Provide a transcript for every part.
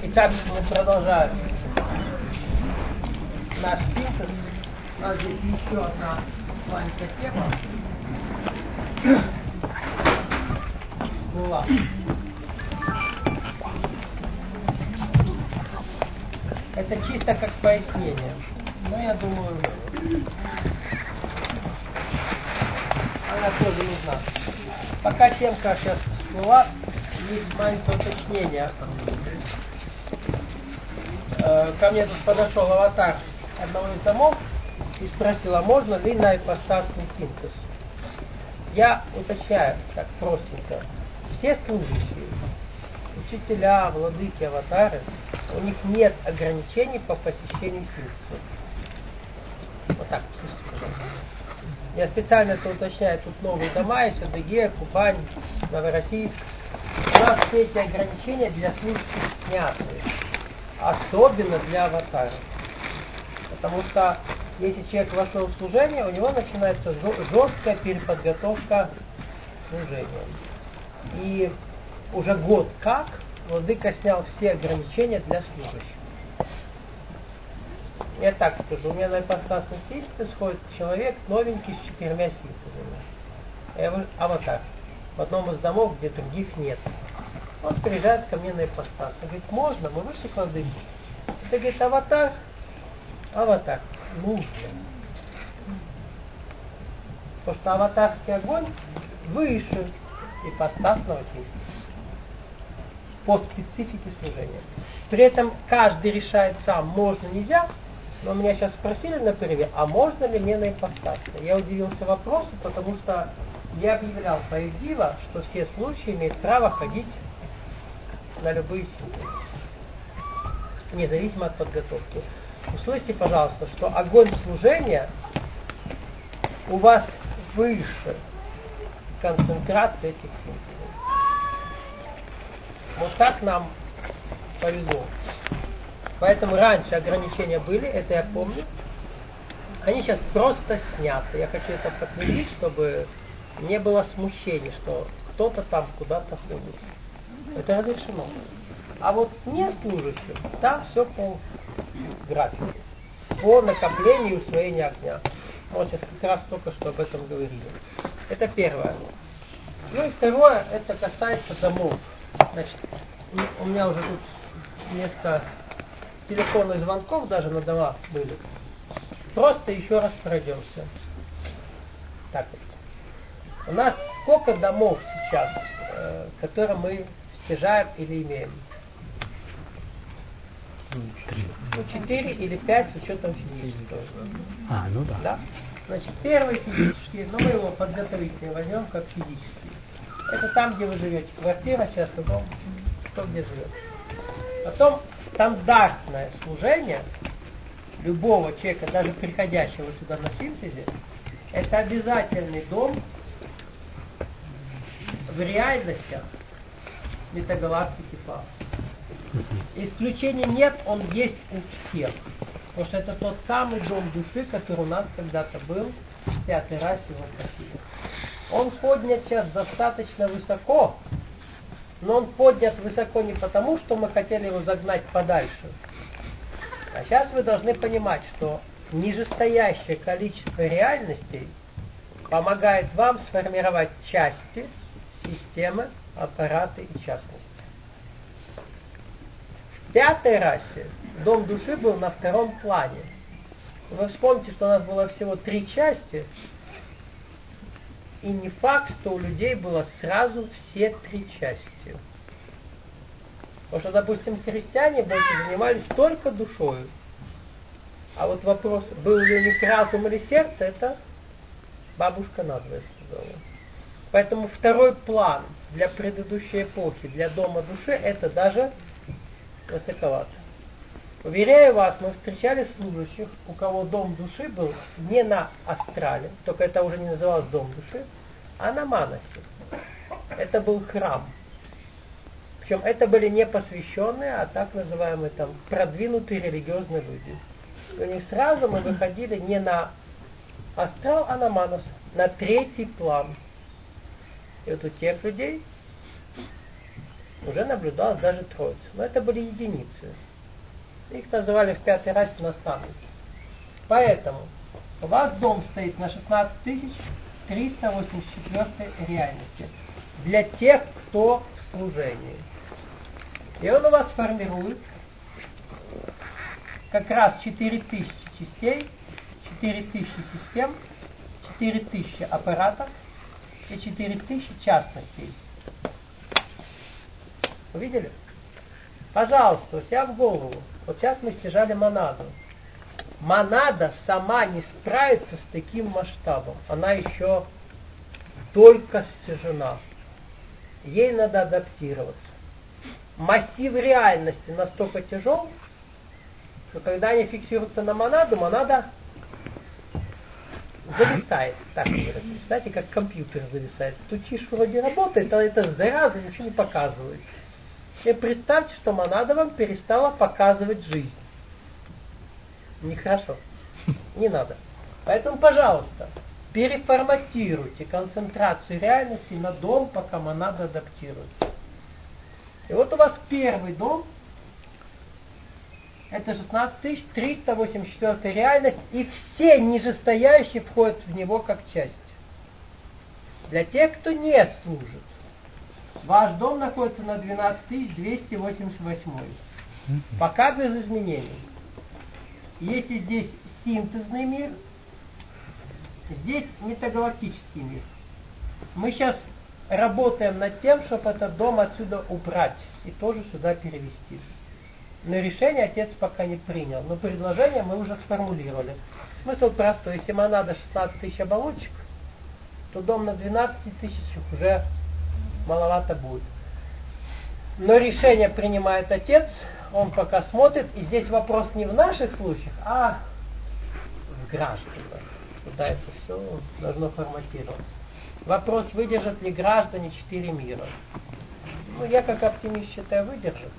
Итак, мы продолжаем наш синтез. У нас здесь еще одна маленькая тема была. Это чисто как пояснение. Но я думаю, она тоже нужна. Пока темка сейчас всплыла, есть маленькое уточнение. Ко мне тут подошел аватар одного из домов и спросил, а можно ли на ипостасный синтез? Я уточняю так простенько. Все служащие, учителя, владыки, аватары, у них нет ограничений по посещению синтеза. Вот так, пожалуйста. Я специально это уточняю. Тут новые дома есть, Адыгея, Кубань, Новороссийск. У нас все эти ограничения для служащих сняты. Особенно для аватаров. Потому что если человек вошел в служение, у него начинается жесткая переподготовка к служению. И уже год как владыка снял все ограничения для служащих. Я так скажу, у меня на ипостасный синтез ходит человек новенький с 4 синтезами. Я аватар. В одном из домов, где других нет. Он приезжает ко мне на ипостас. Он говорит, можно? Мы вышли к владыке. Это, говорит, аватар. Нужно. Потому что аватарский огонь выше ипостасного синтеза. По специфике служения. При этом каждый решает сам, можно, нельзя. Но меня сейчас спросили на перерыве, а можно ли мне на ипостасный? Я удивился вопросу, потому что я объявлял по Евдива, что все служащие имеют право ходить на любые синтезы, независимо от подготовки. Услышьте, пожалуйста, что огонь служения у вас выше концентрации этих синтезов. Вот так нам повезло. Поэтому раньше ограничения были, это я помню. Они сейчас просто сняты. Я хочу это подтвердить, чтобы не было смущения, что кто-то там куда-то ходит. Это разрешено. А вот не служащим, там все по графику. По накоплению и усвоению огня. Вот сейчас как раз только что об этом говорили. Это первое. Ну и второе, это касается домов. Значит, у меня уже тут вместо телефонных звонков даже на дома были. Просто еще раз пройдемся. Так вот. У нас сколько домов сейчас, которые мы стяжаем или имеем? 4 или 5 с учетом физического. Ну да. Да? Значит, первый физический, но мы его подготовительно возьмем как физический. Это там, где вы живете. Квартира, частный дом, кто где живет. Потом стандартное служение любого человека, даже приходящего сюда на синтезе, это обязательный дом в реальностях метагалактики Фа. Исключений нет, он есть у всех. Потому что это тот самый дом души, который у нас когда-то был в 5-й расе в Аль-Касире. Он поднят сейчас достаточно высоко, но он поднят высоко не потому, что мы хотели его загнать подальше. А сейчас вы должны понимать, что нижестоящее количество реальностей помогает вам сформировать части, системы, аппараты и частности. В 5-й расе дом души был на 2-м плане. Вы вспомните, что у нас было всего 3 части, и не факт, что у людей было сразу все 3 части. Потому что, допустим, христиане больше занимались только душою. А вот вопрос, был ли у них разум или сердце, это бабушка надвое сказала. Поэтому 2-й план для предыдущей эпохи, для дома души, это даже высоковато. Уверяю вас, мы встречали служащих, у кого дом души был не на астрале, только это уже не называлось дом души, а на манасе. Это был храм. Причем это были не посвященные, а так называемые там продвинутые религиозные люди. И у них сразу мы выходили не на астрал, а на манас, на 3-й план. И вот у тех людей уже наблюдалась даже Троица. Но это были единицы. Их называли в пятой расе наставники. Поэтому у вас дом стоит на 16384 реальности. Для тех, кто в служении. И он у вас формирует как раз 4000 частей, 4000 систем, 4000 аппаратов и 4000 частностей. Увидели? Пожалуйста, себя в голову. Вот сейчас мы стяжали монаду. Монада сама не справится с таким масштабом. Она еще только стяжена. Ей надо адаптироваться. Массив реальности настолько тяжел, что когда они фиксируются на монаду, монада зависает. Так говорят. Знаете, как компьютер зависает. Стучишь, вроде работает, а это зараза ничего не показывает. И представьте, что монада вам перестала показывать жизнь. Нехорошо. Не надо. Поэтому, пожалуйста, переформатируйте концентрацию реальности на дом, пока монада адаптируется. И вот у вас первый дом, это 16384 реальность, и все нижестоящие входят в него как часть. Для тех, кто не служит, ваш дом находится на 12288. Пока без изменений. Если здесь синтезный мир, здесь метагалактический мир. Мы сейчас работаем над тем, чтобы этот дом отсюда убрать и тоже сюда перевести. Но решение отец пока не принял. Но предложение мы уже сформулировали. Смысл простой. Если монада 16 тысяч оболочек, то дом на 12 тысячах уже маловато будет. Но решение принимает отец. Он пока смотрит. И здесь вопрос не в наших случаях, а в гражданах. Куда это все должно форматироваться. Вопрос, выдержат ли граждане 4 мира. Ну, я как оптимист считаю, выдержат.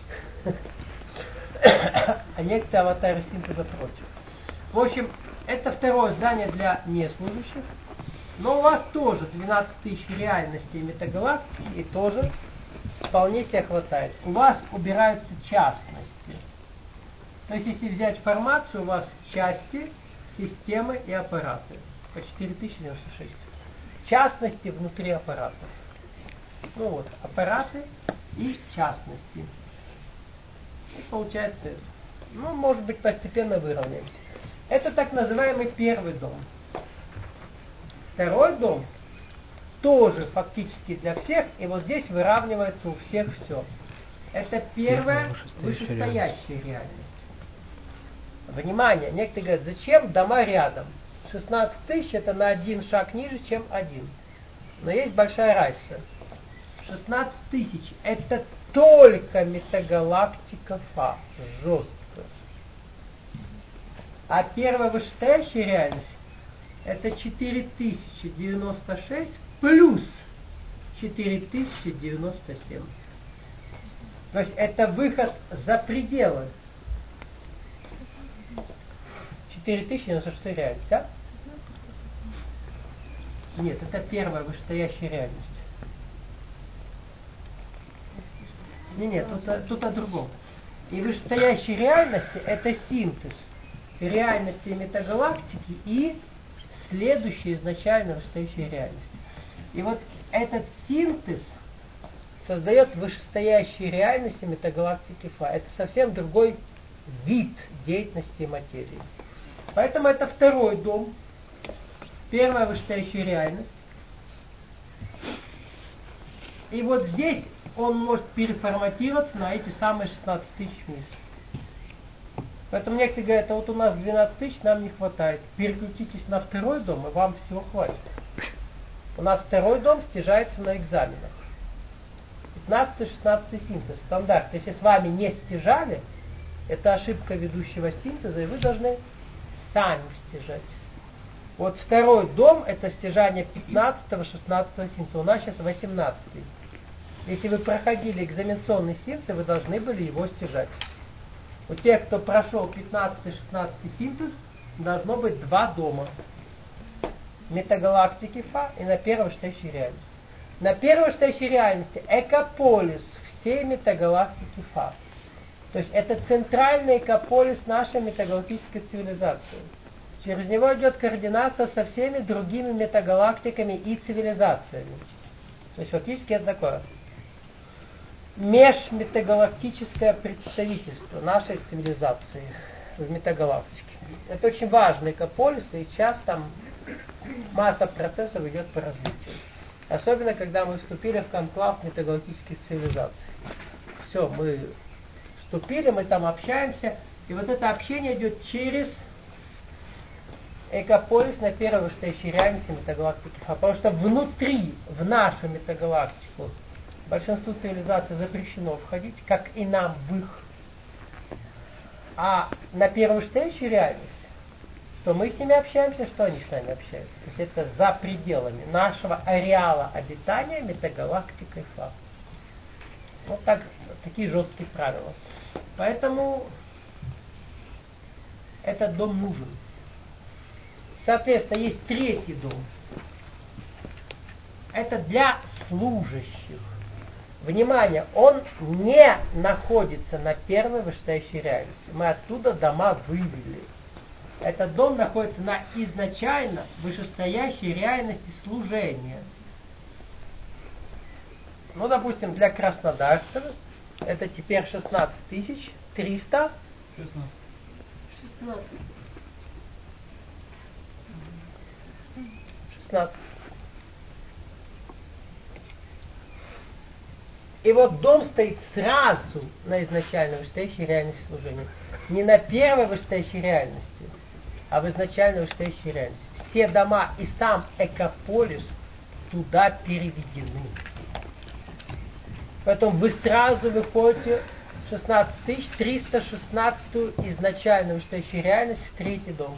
А некоторые аватары синтеза против. В общем, это второе здание для неслужащих. Но у вас тоже 12 тысяч реальностей метагалактики, и тоже вполне себе хватает. У вас убираются частности. То есть, если взять формацию, у вас части, системы и аппараты. По 4096. Частности внутри аппаратов. Ну вот, аппараты и частности. И получается, ну, может быть, постепенно выровняемся. Это так называемый первый дом. Второй дом тоже фактически для всех, и вот здесь выравнивается у всех все. Это первая вышестоящая реальность. Внимание, некоторые говорят, зачем дома рядом? 16 тысяч это на один шаг ниже, чем один. Но есть большая разница. 16 тысяч это только метагалактика Фа, жестко. А первая вышестоящая реальность это 4096 плюс 4097. То есть это выход за пределы. 4096 реальность, да? Нет, это первая вышестоящая реальность. Нет, тут о другом. И вышестоящие реальности это синтез реальности метагалактики и следующая изначально вышестоящая реальность. И вот этот синтез создает вышестоящие реальности метагалактики Фа. Это совсем другой вид деятельности материи. Поэтому это второй дом, первая вышестоящая реальность. И вот здесь он может переформатироваться на эти самые 16 тысяч вниз. Поэтому некоторые говорят, а вот у нас 12 тысяч, нам не хватает. Переключитесь на второй дом, и вам всего хватит. У нас второй дом стяжается на экзаменах. 15-16 синтез, стандарт. Если с вами не стяжали, это ошибка ведущего синтеза, и вы должны сами стяжать. Вот второй дом, это стяжание 15-16 синтеза. У нас сейчас 18. Если вы проходили экзаменационный синтез, вы должны были его стяжать. У тех, кто прошел 15-16 синтез, должно быть 2 дома. Метагалактики Фа и на первой вышестоящей реальности. На первой вышестоящей реальности экополис всей метагалактики Фа. То есть это центральный экополис нашей метагалактической цивилизации. Через него идет координация со всеми другими метагалактиками и цивилизациями. То есть фактически это такое межметагалактическое представительство нашей цивилизации в метагалактике. Это очень важный экополис, и сейчас там масса процессов идет по развитию. Особенно, когда мы вступили в конклав метагалактических цивилизаций. Все, мы вступили, мы там общаемся, и вот это общение идет через экополис на первой вышестоящей реальности метагалактики. Потому что внутри, в нашу метагалактику, большинству цивилизаций запрещено входить, как и нам в их. А на первой вышестоящей реальности, что мы с ними общаемся, что они с нами общаются. То есть это за пределами нашего ареала обитания метагалактикой Фа. Вот так, такие жесткие правила. Поэтому этот дом нужен. Соответственно, есть третий дом. Это для служащих. Внимание, он не находится на первой вышестоящей реальности. Мы оттуда дома вывели. Этот дом находится на изначально вышестоящей реальности служения. Ну, допустим, для краснодарцев это теперь 16 300. 16. И вот дом стоит сразу на изначальной вышестоящей реальности служения. Не на первой вышестоящей реальности, а в изначальной вышестоящей реальности. Все дома и сам экополис туда переведены. Поэтому вы сразу выходите в 16 316 изначальную вышестоящую реальность в третий дом.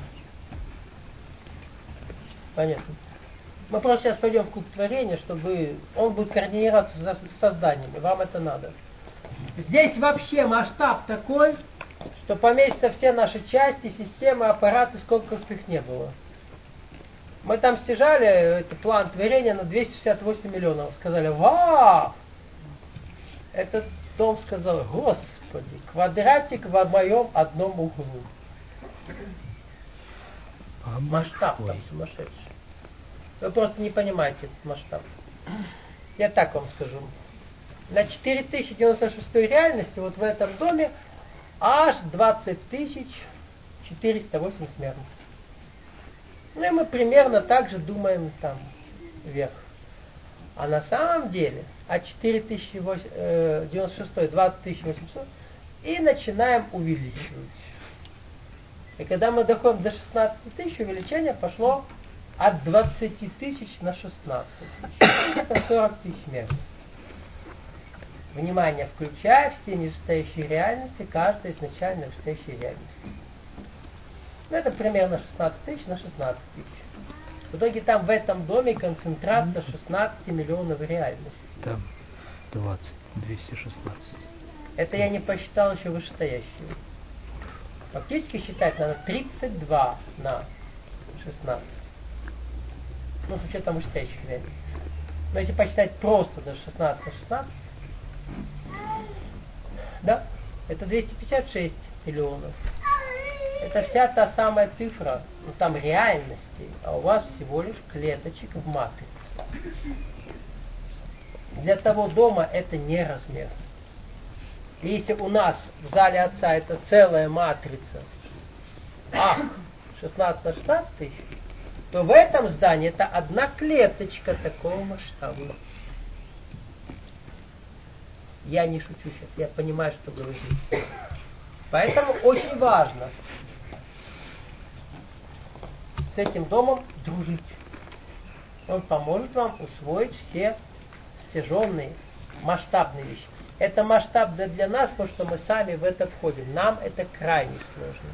Понятно? Мы просто сейчас пойдем в куб творения, чтобы он будет координироваться с созданием, и вам это надо. Здесь вообще масштаб такой, что поместятся все наши части, системы, аппараты, сколько их не было. Мы там стяжали этот план творения на 268 миллионов. Сказали, вау! Этот дом сказал, господи, квадратик в моем одном углу. Масштаб там сумасшедший. Вы просто не понимаете этот масштаб. Я так вам скажу. На 4096 реальности, вот в этом доме, аж 20 408 смертных. Ну и мы примерно так же думаем там вверх. А на самом деле от 4096 20 800 и начинаем увеличивать. И когда мы доходим до 16 тысяч, увеличение пошло от 20 тысяч на 16 тысяч. Это 40 тысяч метров. Внимание, включая все нижестоящие реальности, каждая изначально вышестоящей реальности. Ну, это примерно 16 тысяч на 16 тысяч. В итоге там в этом доме концентрация 16 миллионов реальностей. Там 216. Это я не посчитал еще вышестоящие. Фактически считать надо 32 на 16. Ну, с учетом вышестоящих реальностей. Но если посчитать просто до 16 на 16, да, это 256 миллионов. Это вся та самая цифра, ну там реальности, а у вас всего лишь клеточек в матрице. Для того дома это не размер. И если у нас в зале Отца это целая матрица, 16 на 16 тысяч, то в этом здании это одна клеточка такого масштаба. Я не шучу сейчас, я понимаю, что говорю. Поэтому очень важно с этим домом дружить. Он поможет вам усвоить все стяженные, масштабные вещи. Это масштаб для нас, потому что мы сами в это входим. Нам это крайне сложно.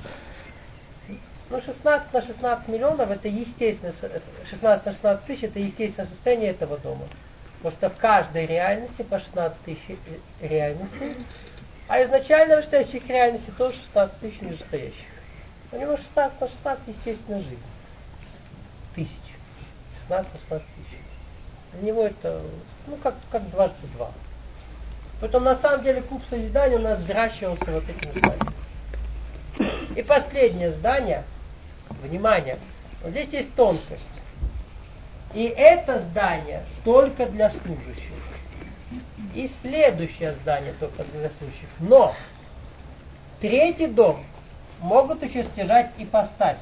Ну, 16 на 16 миллионов, это естественно, 16 на 16 тысяч, это естественное состояние этого дома. Потому что в каждой реальности по 16 тысяч реальностей, а изначально в вышестоящих реальностей тоже 16 тысяч нижестоящих. У него 16 на 16 естественная жизнь. Тысяч. 16 на 16 тысяч. Для него это, ну, как дважды два. Поэтому на самом деле клуб созидания у нас взращивался вот этим зданием. И последнее здание, внимание, вот здесь есть тонкость. И это здание только для служащих. И следующее здание только для служащих. Но третий дом могут еще стяжать ипостаси.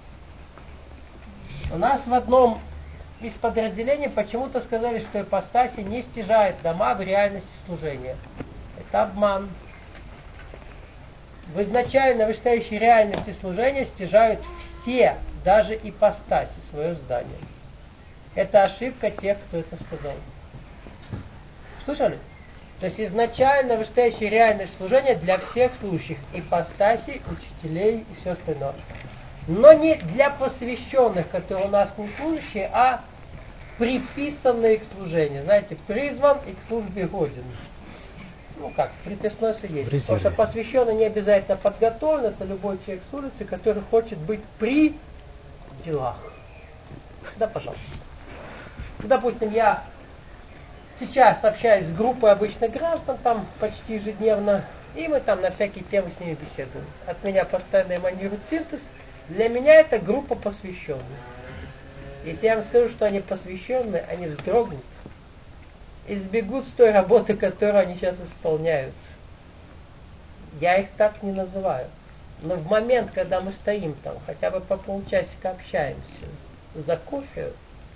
У нас в одном из подразделений почему-то сказали, что ипостаси не стяжают дома в реальности служения. Это обман. В изначально вышестоящей реальности служения стяжают все, даже ипостаси, свое здание. Это ошибка тех, кто это сказал. Слышали? То есть изначально вышестоящее реальное служение для всех служащих, ипостасей, учителей и все остальное. Но не для посвященных, которые у нас не служащие, а приписанные к служению. Знаете, призван и к службе годен. Ну как, приписное свидетельство. Потому что посвященный не обязательно подготовлен, это любой человек с улицы, который хочет быть при делах. Да, пожалуйста. Допустим, я сейчас общаюсь с группой обычных граждан, там почти ежедневно, и мы там на всякие темы с ними беседуем. От меня постоянно эманирует синтез. Для меня это группа посвященных. Если я вам скажу, что они посвященные, они вздрогнут и сбегут с той работы, которую они сейчас исполняют. Я их так не называю. Но в момент, когда мы стоим там, хотя бы по полчасика общаемся за кофе,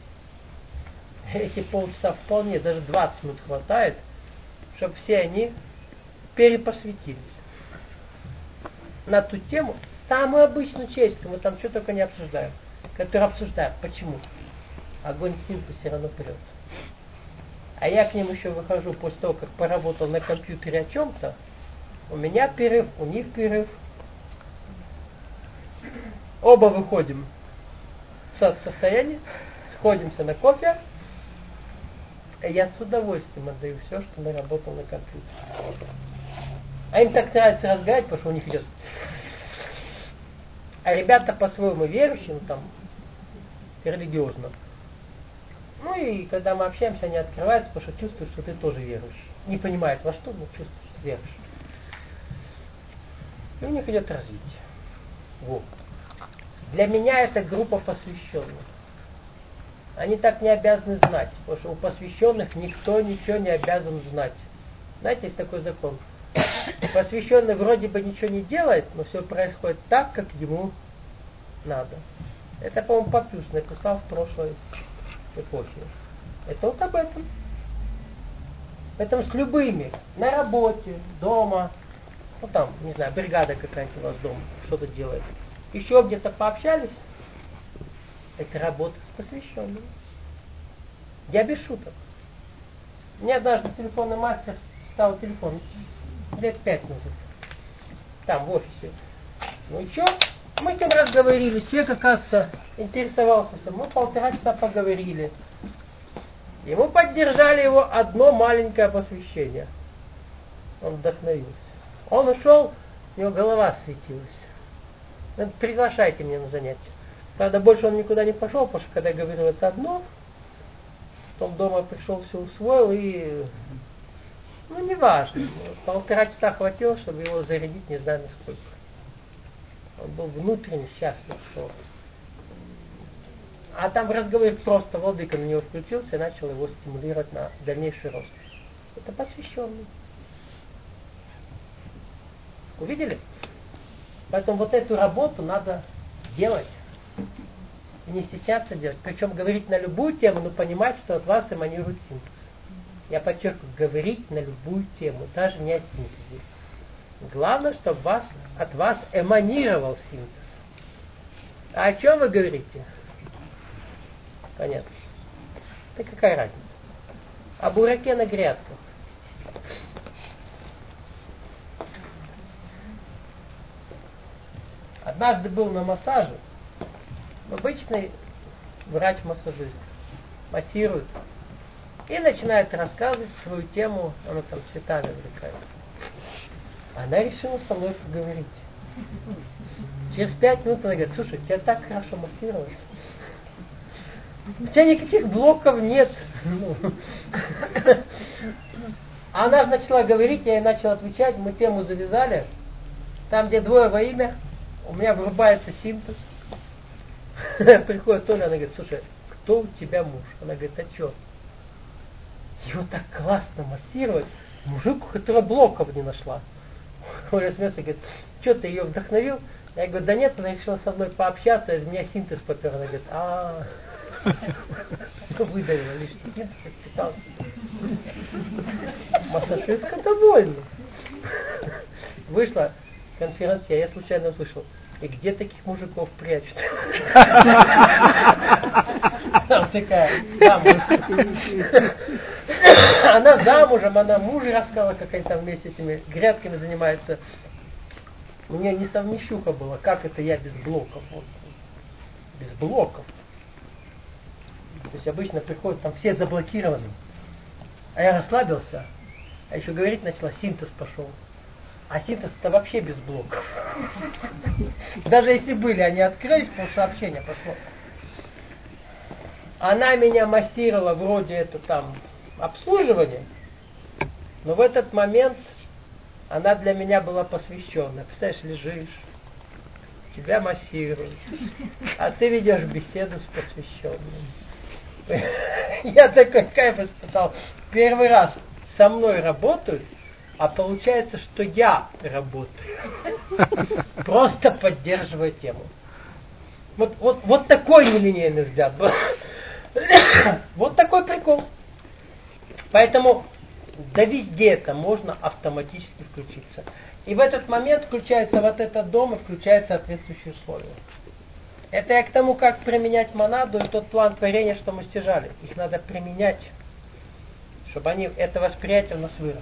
эти полчаса вполне, даже 20 минут хватает, чтобы все они перепосвятились на ту тему, самую обычную человеческую, мы там что только не обсуждаем, которую обсуждаем. Почему? Огонь синтеза все равно прет. А я к ним еще выхожу после того, как поработал на компьютере о чем-то, у меня перерыв, у них перерыв. Оба выходим в состояние, сходимся на кофе, и я с удовольствием отдаю все, что наработал на компьютере. А им так нравится разговаривать, потому что у них идет. А ребята по-своему верующие, ну там, религиозно. Ну и когда мы общаемся, они открываются, потому что чувствуют, что ты тоже верующий. Не понимают во что, но чувствуют, что верующий. И у них идет развитие. Вот. Для меня это группа посвященных. Они так не обязаны знать, потому что у посвященных никто ничего не обязан знать. Знаете, есть такой закон. Посвященный вроде бы ничего не делает, но все происходит так, как ему надо. Это, по-моему, Папюс написал в прошлой эпохе. Это вот об этом. Поэтому с любыми, на работе, дома, ну там, не знаю, бригада какая-то у вас дома что-то делает. Еще где-то пообщались, это работа с посвященными. Я без шуток. Мне однажды телефонный мастер ставил телефон лет 5 назад. Там, в офисе. Ну и что? Мы с ним разговорили. Человек, оказывается, интересовался. Мы 1,5 часа поговорили. Ему поддержали его одно маленькое посвящение. Он вдохновился. Он ушел, у него голова светилась. Приглашайте меня на занятия. Правда, больше он никуда не пошел, потому что когда я говорил это одно, потом дома пришел, все усвоил и... Ну, неважно. 1,5 часа хватило, чтобы его зарядить не знаю насколько. Он был внутренне счастлив, что... А там в разговоре просто владыка на него включился и начал его стимулировать на дальнейший рост. Это посвященный. Увидели? Поэтому вот эту работу надо делать. И не стесняться делать. Причем говорить на любую тему, но понимать, что от вас эманирует синтез. Я подчеркиваю, говорить на любую тему, даже не о синтезе. Главное, чтобы от вас эманировал синтез. А о чем вы говорите? Понятно. Да какая разница? О бураке на грядках. Однажды был на массаже. Обычный врач-массажист массирует и начинает рассказывать свою тему, она там цветами увлекается. Она решила со мной поговорить. Через 5 минут она говорит: слушай, тебя так хорошо массировать. У тебя никаких блоков нет. Она начала говорить, я ей начал отвечать, мы тему завязали. Там, где двое во имя, у меня врубается синтез. Приходит Толя, она говорит, слушай, кто у тебя муж? Она говорит, а что? Его так классно массировать. Мужик, у которого блоков не нашла. Оля смеется, говорит, что ты ее вдохновил? Я говорю, да нет, она решила со мной пообщаться, из меня синтез попер. Она говорит, выдавила лишний синтез, отчитался. Массажистка довольна. Вышла конференция, я случайно услышал, и где таких мужиков прячут? Там такая, она замужем, она мужа рассказала, как они там вместе этими грядками занимаются. У нее несовмещуха была, как это я без блоков? Вот. Без блоков. То есть обычно приходят, там все заблокированы. А я расслабился, а еще говорить начала, синтез пошел. А синтез-то вообще без блоков. Даже если были, они открылись, по сообщению пошло. Она меня массировала, вроде это там обслуживание, но в этот момент она для меня была посвященная. Представляешь, лежишь, тебя массируют, а ты ведешь беседу с посвященным. Я такой кайф испытал. Первый раз со мной работают, а получается, что я работаю. Просто поддерживаю тему. Вот такой нелинейный взгляд был. Вот такой прикол. Поэтому да везде это можно автоматически включиться. И в этот момент включается вот этот дом и включаются соответствующие условия. Это я к тому, как применять монаду и тот план творения, что мы стяжали. Их надо применять, чтобы это восприятие у нас выросло.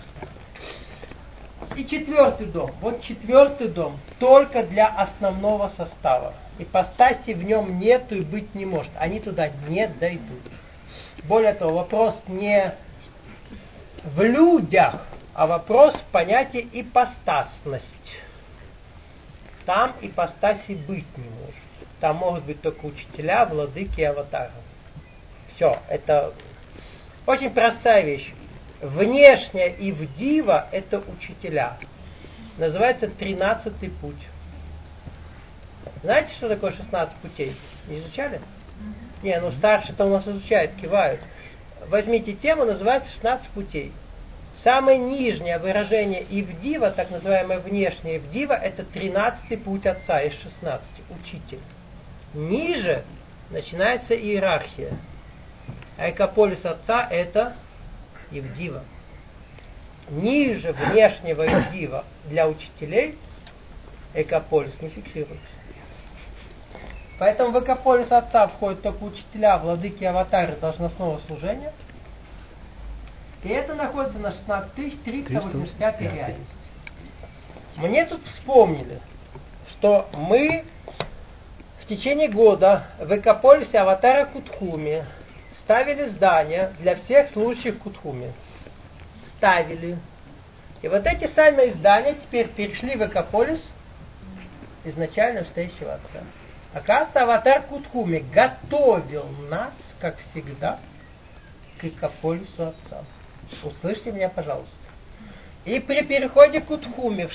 И четвертый дом. Вот четвертый дом только для основного состава. Ипостаси в нем нету и быть не может. Они туда не дойдут. Более того, вопрос не в людях, а вопрос в понятии ипостасность. Там ипостаси быть не может. Там могут быть только учителя, владыки и аватары. Все, это очень простая вещь. Внешняя и вдива это учителя. Называется 13-й путь. Знаете, что такое 16 путей? Не изучали? Не, ну старшие-то у нас изучают, кивают. Возьмите тему, называется 16 путей. Самое нижнее выражение Ивдива, так называемое внешнее Ивдива, это 13-й путь отца из 16, учитель. Ниже начинается иерархия. А экополис отца это Ивдива. Ниже внешнего Ивдива для учителей экополис не фиксируется. Поэтому в экополис отца входят только учителя, владыки, аватары должностного служения. И это находится на 16385 реальности. Мне тут вспомнили, что мы в течение года в экополисе аватара Кутхуми ставили здания для всех служащих Кутхуми. Ставили. И вот эти самые здания теперь перешли в экополис изначально стоящего отца. Оказывается, аватар Кутхуми готовил нас, как всегда, к экополису отца. Услышьте меня, пожалуйста. И при переходе к Кутхуми в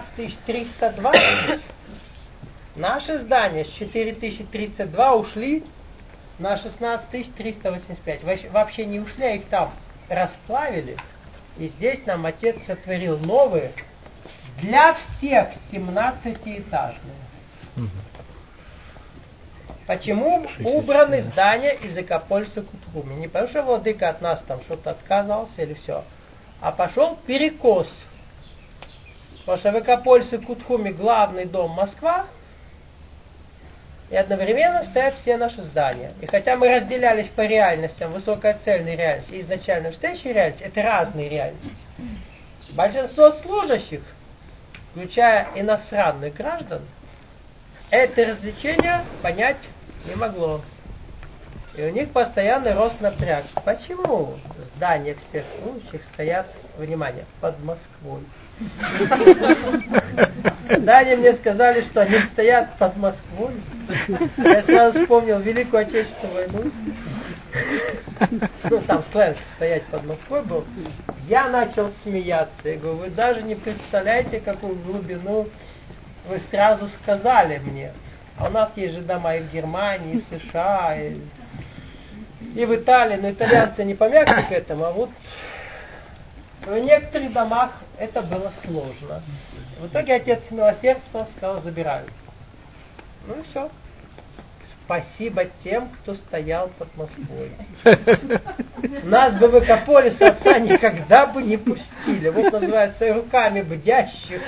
16320 наши здания с 4032 ушли на 16385. Вообще не ушли, а их там расплавили. И здесь нам Отец сотворил новые для всех 17-этажные. Почему убраны здания из экополиса Кутхуми? Не потому что владыка от нас там что-то отказался или все, а пошел перекос. Потому что в экополисе Кутхуми главный дом Москва, и одновременно стоят все наши здания. И хотя мы разделялись по реальностям, высокоцельной реальности и изначально настоящей реальности, это разные реальности. Большинство служащих, включая иностранных граждан, это развлечение понять не могло. И у них постоянный рост напряг. Почему здания всех служащих стоят, внимание, под Москвой? Здания мне сказали, что они стоят под Москвой. Я сразу вспомнил Великую Отечественную войну. Ну, там сленг стоять под Москвой был. Я начал смеяться. Я говорю, вы даже не представляете, какую глубину вы сразу сказали мне. А у нас есть же дома и в Германии, и в США, и в Италии. Но итальянцы не помягче к этому, а вот в некоторых домах это было сложно. В итоге отец милосердства сказал, забираю. Ну и все. Спасибо тем, кто стоял под Москвой. Нас бы в Экополис отца никогда бы не пустили. Вот называется, руками бдящих.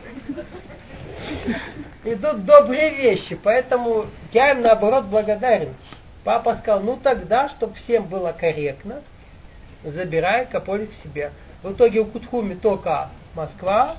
Идут добрые вещи, поэтому я им наоборот благодарен. Папа сказал, ну тогда, чтобы всем было корректно, забирай Экополис к себе. В итоге у Кутхуми только Москва,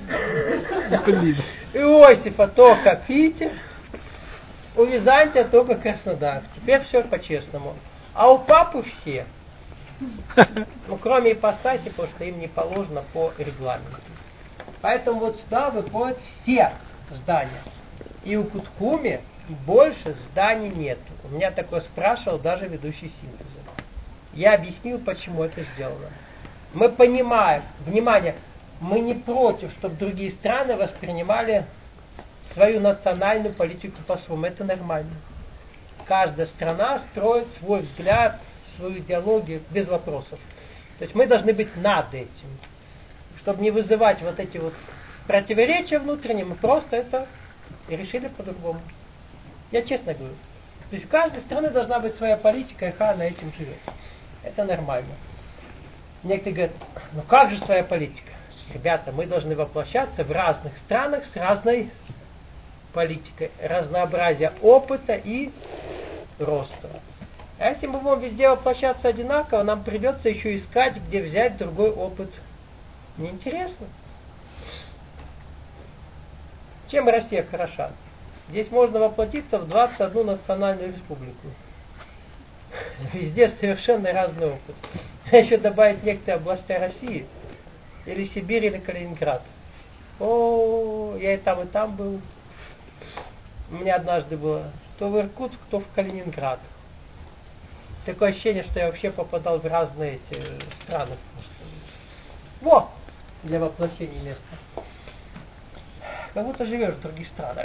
Иосифа только Питер, у Византия только Краснодар. Теперь все по-честному. А у папы все. Ну, кроме ипостаси, потому что им не положено по регламенту. Поэтому вот сюда выходят все здания. И у Кутхуми больше зданий нет. У меня такое спрашивал даже ведущий синтеза. Я объяснил, почему это сделано. Мы понимаем, внимание, мы не против, чтобы другие страны воспринимали свою национальную политику по-своему. Это нормально. Каждая страна строит свой взгляд, свою идеологию без вопросов. То есть мы должны быть над этим. Чтобы не вызывать вот эти вот противоречия внутренние, мы просто это и решили по-другому. Я честно говорю. То есть у каждой страны должна быть своя политика, и она этим живет. Это нормально. Некоторые говорят, ну как же своя политика? Ребята, мы должны воплощаться в разных странах с разной политикой, разнообразия опыта и роста. А если мы будем везде воплощаться одинаково, нам придется еще искать, где взять другой опыт. Неинтересно. Чем Россия хороша? Здесь можно воплотиться в 21 национальную республику. Везде совершенно разный опыт. Еще добавить некоторые области России, или Сибирь, или Калининград. О, я и там был. У меня однажды было то в Иркутск, то в Калининград. Такое ощущение, что я вообще попадал в разные эти страны. Во! Для воплощения места. Как будто живешь в других странах.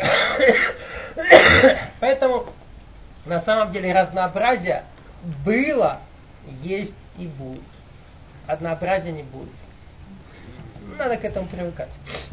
Поэтому, на самом деле, разнообразие было, есть и будет. Однообразия не будет. Надо к этому привыкать.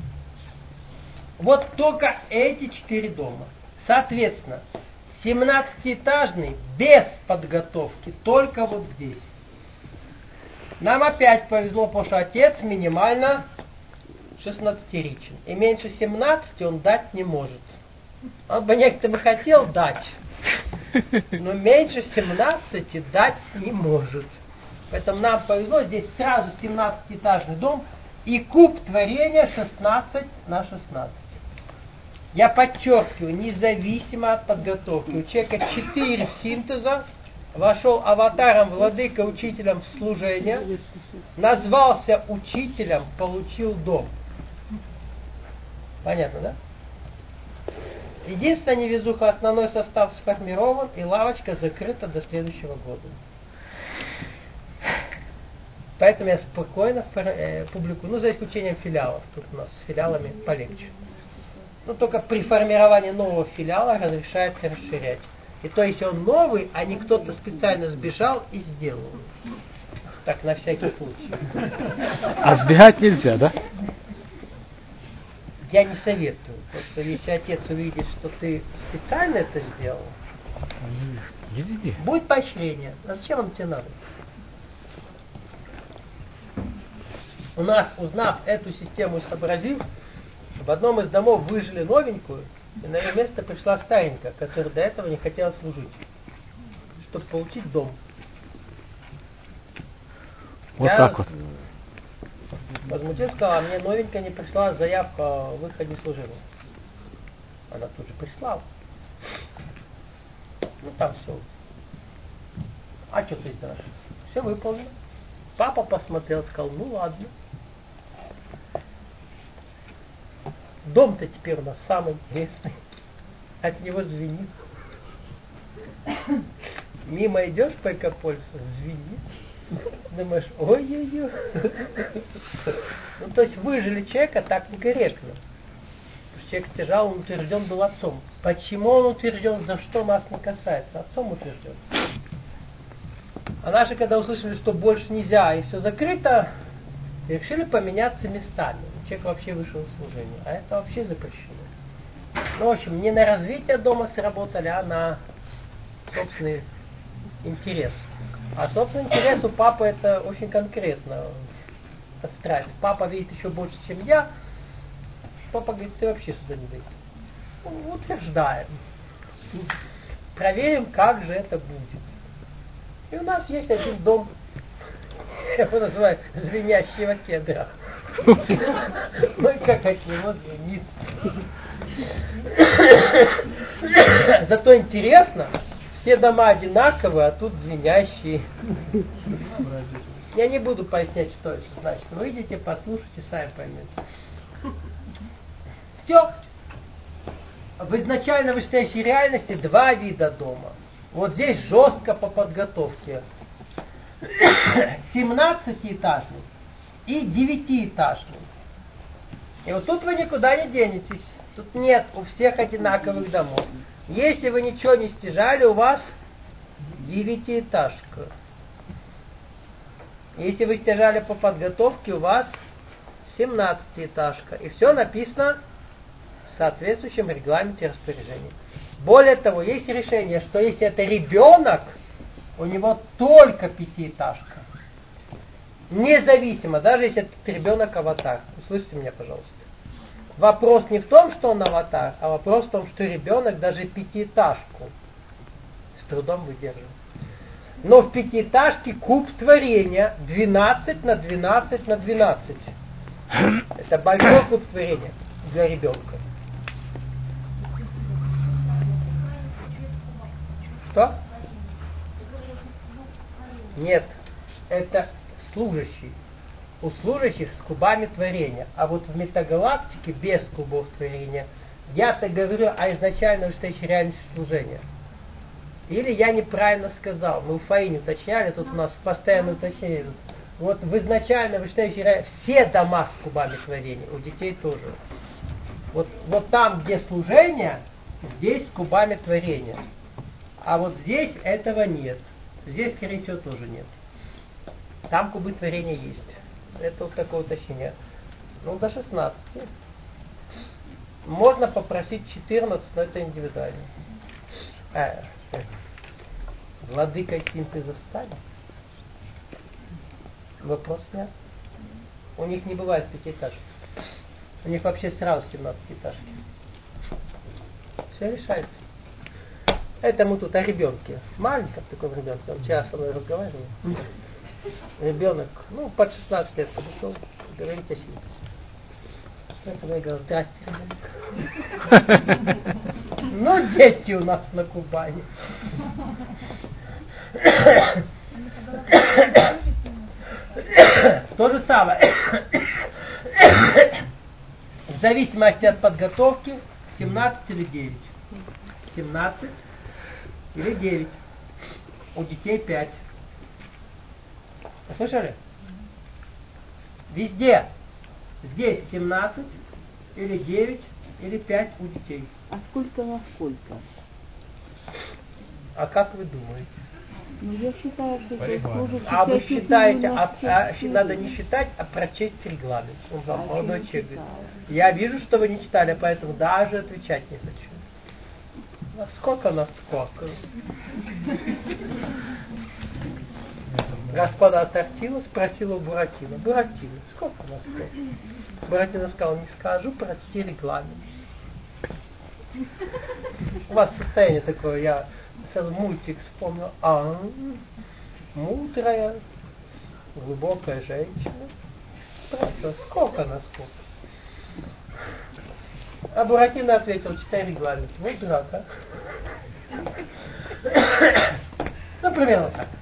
Вот только эти 4 дома. Соответственно, 17-этажный без подготовки, только вот здесь. Нам опять повезло, потому что отец минимально 16-ричен. И меньше 17 он дать не может. Он бы некоторым хотел дать, но меньше 17 дать не может. Поэтому нам повезло, здесь сразу 17-этажный дом и куб творения 16 на 16. Я подчеркиваю, независимо от подготовки. У человека 4 синтеза, вошел аватаром, владыка, учителем в служение, назвался учителем, получил дом. Понятно, да? Единственная невезуха, основной состав сформирован, и лавочка закрыта до следующего года. Поэтому я спокойно публикую, за исключением филиалов. Тут у нас с филиалами полегче. Но только при формировании нового филиала разрешается расширять. И то, если он новый, а не кто-то специально сбежал и сделал. Так, на всякий случай. А сбегать нельзя, да? Я не советую, потому что если отец увидит, что ты специально это сделал, будет поощрение. А зачем он тебе надо? У нас, узнав эту систему и сообразив, в одном из домов выжили новенькую, и на ее место пришла старенькая, которая до этого не хотела служить, чтобы получить дом. Вот так вот. Возмутился, сказал, а мне новенькая не пришла заявка о выходе из служения. Она тут же прислала. Ну там все. А что ты сделаешь? Все выполнено. Папа посмотрел, сказал, ну ладно. Дом-то теперь у нас самый интересный. От него звенит. Мимо идешь по Экополису, звенит. Думаешь, ой-ой-ой. Ну, то есть выжили человека так некорректно. Потому что человек стяжал, он утвержден был отцом. Почему он утвержден, за что нас не касается? Отцом утвержден. А наши, когда услышали, что больше нельзя и все закрыто, решили поменяться местами. Человек вообще вышел из служения. А это вообще запрещено. Ну, в общем, не на развитие дома сработали, а на собственный интерес. А собственный интерес у папы это очень конкретно страсть. Папа видит еще больше, чем я. Папа говорит, ты вообще сюда не дойти. Ну, утверждаем. Проверим, как же это будет. И у нас есть один дом, я его называю звенящего кедра. Ну и как от него звенит. Зато интересно, все дома одинаковые, а тут звенящие. Я не буду пояснять, что это значит. Вы идите, послушайте, сами поймете. Все. В изначально вышестоящей реальности два вида дома. Вот здесь жестко по подготовке. 17-этажный и 9-этажный. И вот тут вы никуда не денетесь. Тут нет у всех одинаковых домов. Если вы ничего не стяжали, у вас 9-этажка. Если вы стяжали по подготовке, у вас 17-этажка. И все написано в соответствующем регламенте распоряжения. Более того, есть решение, что если это ребенок, у него только 5-этажка. Независимо, даже если этот ребенок аватар. Услышьте меня, пожалуйста. Вопрос не в том, что он аватар, а вопрос в том, что ребенок даже 5-этажку с трудом выдерживает. Но в 5-этажке куб творения 12 на 12 на 12. Это большой куб творения для ребенка. Что? Нет, это служащий. У служащих с кубами творения. А вот в метагалактике без кубов творения я-то говорю о изначально вышестоящей реальности служения. Или я неправильно сказал. Мы у Фаини уточняли, тут у нас постоянно уточнение. Вот в изначально вышестоящей реальности все дома с кубами творения, у детей тоже. Вот там, где служение, здесь с кубами творения. А вот здесь этого нет. Здесь, скорее всего, тоже нет. Там кубы творения есть. Это вот такое уточнение. Ну, до 16. Можно попросить 14, но это индивидуально. Владыкой Синты застали? Вопрос нет. У них не бывает 5-этажек. У них вообще сразу 17-этажки. Все решается. Это мы тут о ребенке. Маленьком таком ребенке. Он вчера со мной разговаривал. Ребенок, под 16 лет подошел, говорит о синтезе. Поэтому я говорю, здрасте, ребенок. Ну, дети у нас на Кубани. То же самое. В зависимости от подготовки 17 или 9. 17 или 9. У детей 5. Слышали? Везде. Здесь 17 или 9 или 5 у детей. А сколько на сколько? А как вы думаете? Ну, я считаю, что это служит... А вы считаете, надо не считать, а прочесть регламент. Он вам, молодой человек, говорит. Я вижу, что вы не читали, поэтому даже отвечать не хочу. Насколько? Господа Тортила спросила у Буратино. Буратино, сколько насколько? Буратино сказал, не скажу, прочти регламент. У вас состояние такое, я сейчас мультик вспомнил. Мудрая, глубокая женщина. Спрашиваю, сколько насколько? А Буратино ответил, читай регламент. Вот дурак, а? Ну, примерно так.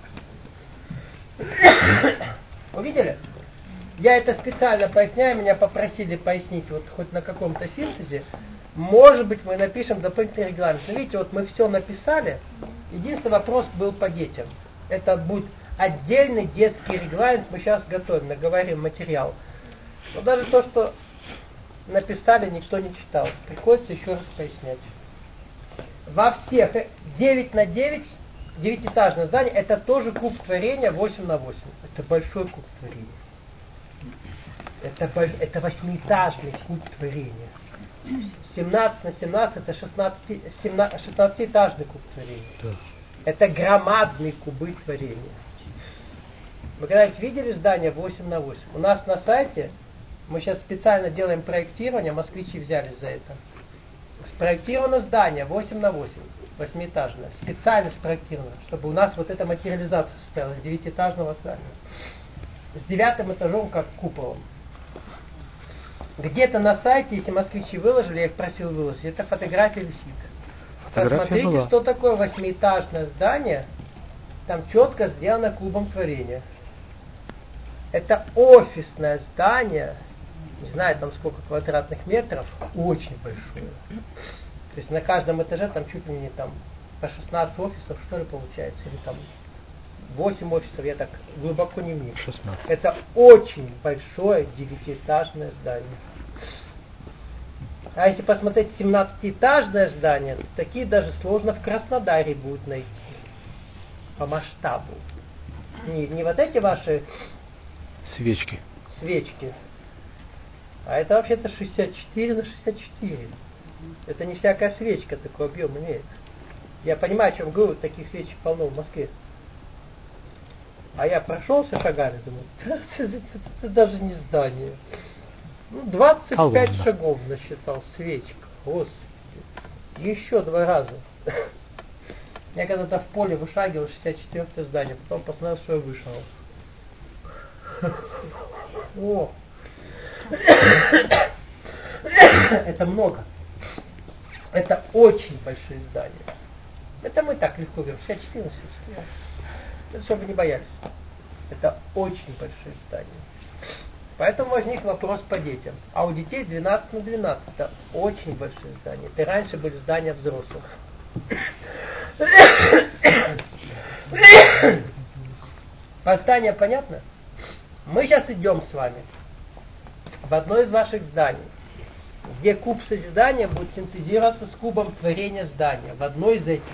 Увидели? Я это специально поясняю, меня попросили пояснить вот хоть на каком-то синтезе. Может быть, мы напишем дополнительный регламент. Но видите, вот мы все написали, Единственный вопрос был по детям. Это будет отдельный детский регламент, мы сейчас готовим, наговорим материал. Но даже то, что написали, никто не читал. Приходится еще раз пояснять. Во всех 9 на 9, 9-этажное здание, это тоже куб творения 8 на 8. Это большой куб творения. Это 8-этажный куб творения. 17 на 17 это 16-этажный куб творения. Да. Это громадные кубы творения. Вы когда-нибудь видели здание 8 на 8? У нас на сайте, мы сейчас специально делаем проектирование, москвичи взялись за это. Спроектировано здание 8 на 8, 8-этажное. Специально спроектировано, чтобы у нас вот эта материализация состоялась 9-этажного здания. С 9 этажом как куполом. Где-то на сайте, если москвичи выложили, я их просил выложить, эта фотография висит. Посмотрите, была. что такое 8-этажное здание. Там четко сделано кубом творения. Это офисное здание, не знаю там сколько квадратных метров, очень большое. То есть на каждом этаже там чуть ли не там по 16 офисов, что ли, получается, или там 8 офисов, я так глубоко не вник. 16. Это очень большое 9-этажное здание. А если посмотреть 17-этажное здание, то такие даже сложно в Краснодаре будет найти. По масштабу. Не вот эти ваши Свечки. А это вообще-то 64 на 64. Это не всякая свечка такой объем имеет. Я понимаю, о чем говорю, таких свечек полно в Москве. А я прошелся шагами, думаю, это даже не здание. 25 Колонна. шагов насчитал свечка. Господи. Еще 2 раза. Я когда-то в поле вышагивал 64-е здание, потом посмотрел, что я вышел. О! Это много. Это очень большие здания. Это мы так легко говорим, 64 на 64. Это чтобы не боялись. Это очень большие здания. Поэтому возник вопрос по детям. А у детей 12 на 12. Это очень большие здания. Это раньше были здания взрослых. По зданию понятно? Мы сейчас идем с вами в одно из ваших зданий, где куб созидания будет синтезироваться с кубом творения здания. В одно из этих.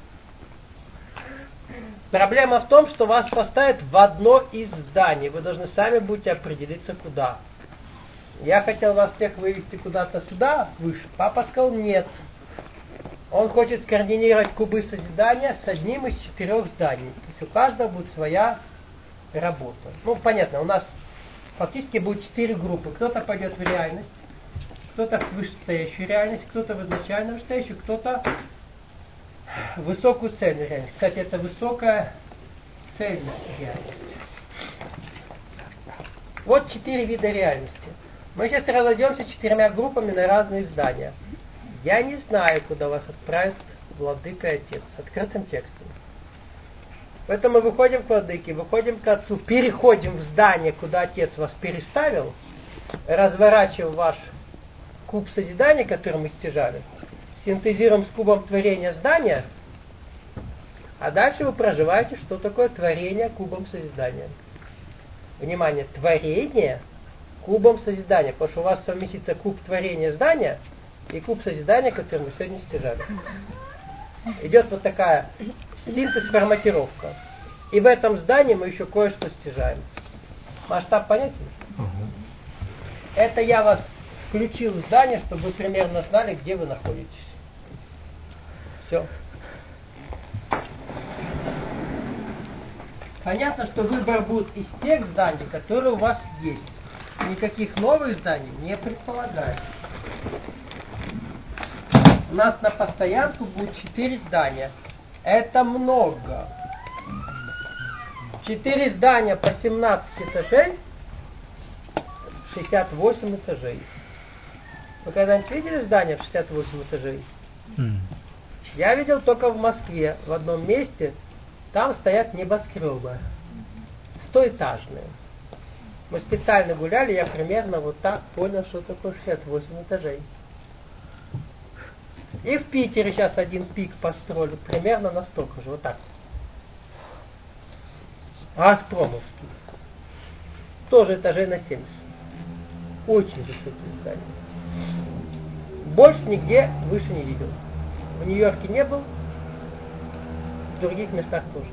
Проблема в том, что вас поставят в одно из зданий. Вы должны сами будете определиться, куда. Я хотел вас всех вывести куда-то сюда, выше. Папа сказал нет. Он хочет скоординировать кубы созидания с одним из 4 зданий. То есть у каждого будет своя работа. Ну, понятно, у нас фактически будет 4 группы. Кто-то пойдет в реальность, кто-то в вышестоящую реальность, кто-то в изначально вышестоящую, кто-то в высокую цельную реальность. Кстати, это высокая цельная реальность. Вот 4 вида реальности. Мы сейчас разойдемся 4 группами на разные здания. Я не знаю, куда вас отправит Владыка и Отец. С открытым текстом. Поэтому мы выходим к Владыке, выходим к Отцу, переходим в здание, куда Отец вас переставил, разворачиваем ваш куб созидания, который мы стяжали, синтезируем с кубом творения здания, а дальше вы проживаете, что такое творение кубом созидания. Внимание, творение кубом созидания, потому что у вас совместится куб творения здания и куб созидания, который мы сегодня стяжали. Идет вот такая синтез-форматировка. И в этом здании мы еще кое-что стяжаем. Масштаб понятен? Это я вас включил в здание, чтобы вы примерно знали, где вы находитесь. Все. Понятно, что выбор будет из тех зданий, которые у вас есть. Никаких новых зданий не предполагается. У нас на постоянку будет 4 здания. Это много. 4 здания по 17 этажей, 68 этажей. Вы когда-нибудь видели здание в 68 этажей? Я видел только в Москве, в одном месте. Там стоят небоскребы, 100-этажные. Мы специально гуляли, я примерно вот так понял, что такое 68 этажей. И в Питере сейчас один пик построили, примерно настолько же, вот так. Газпромовский. Тоже этажей на 70. Очень высокие здания. Больше нигде выше не видел. В Нью-Йорке не был, в других местах тоже.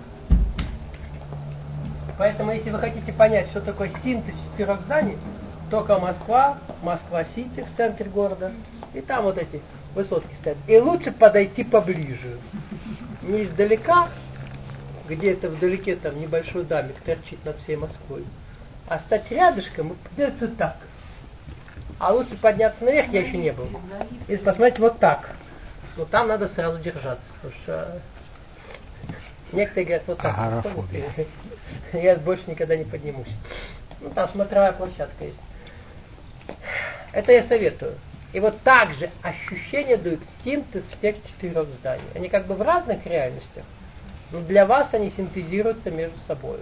Поэтому, если вы хотите понять, что такое синтез 4 зданий, только Москва, Москва-Сити в центре города, и там вот эти высотки стоят. И лучше подойти поближе. Не издалека, где-то вдалеке там небольшой домик торчит над всей Москвой, а стать рядышком и где-то так. А лучше подняться наверх, я еще не был. И посмотреть вот так. Но там надо сразу держаться, потому что некоторые говорят вот так. Агорафобия. Я больше никогда не поднимусь. Ну там смотровая площадка есть. Это я советую. И вот так же ощущение дают синтез всех 4 зданий. Они как бы в разных реальностях, но для вас они синтезируются между собой.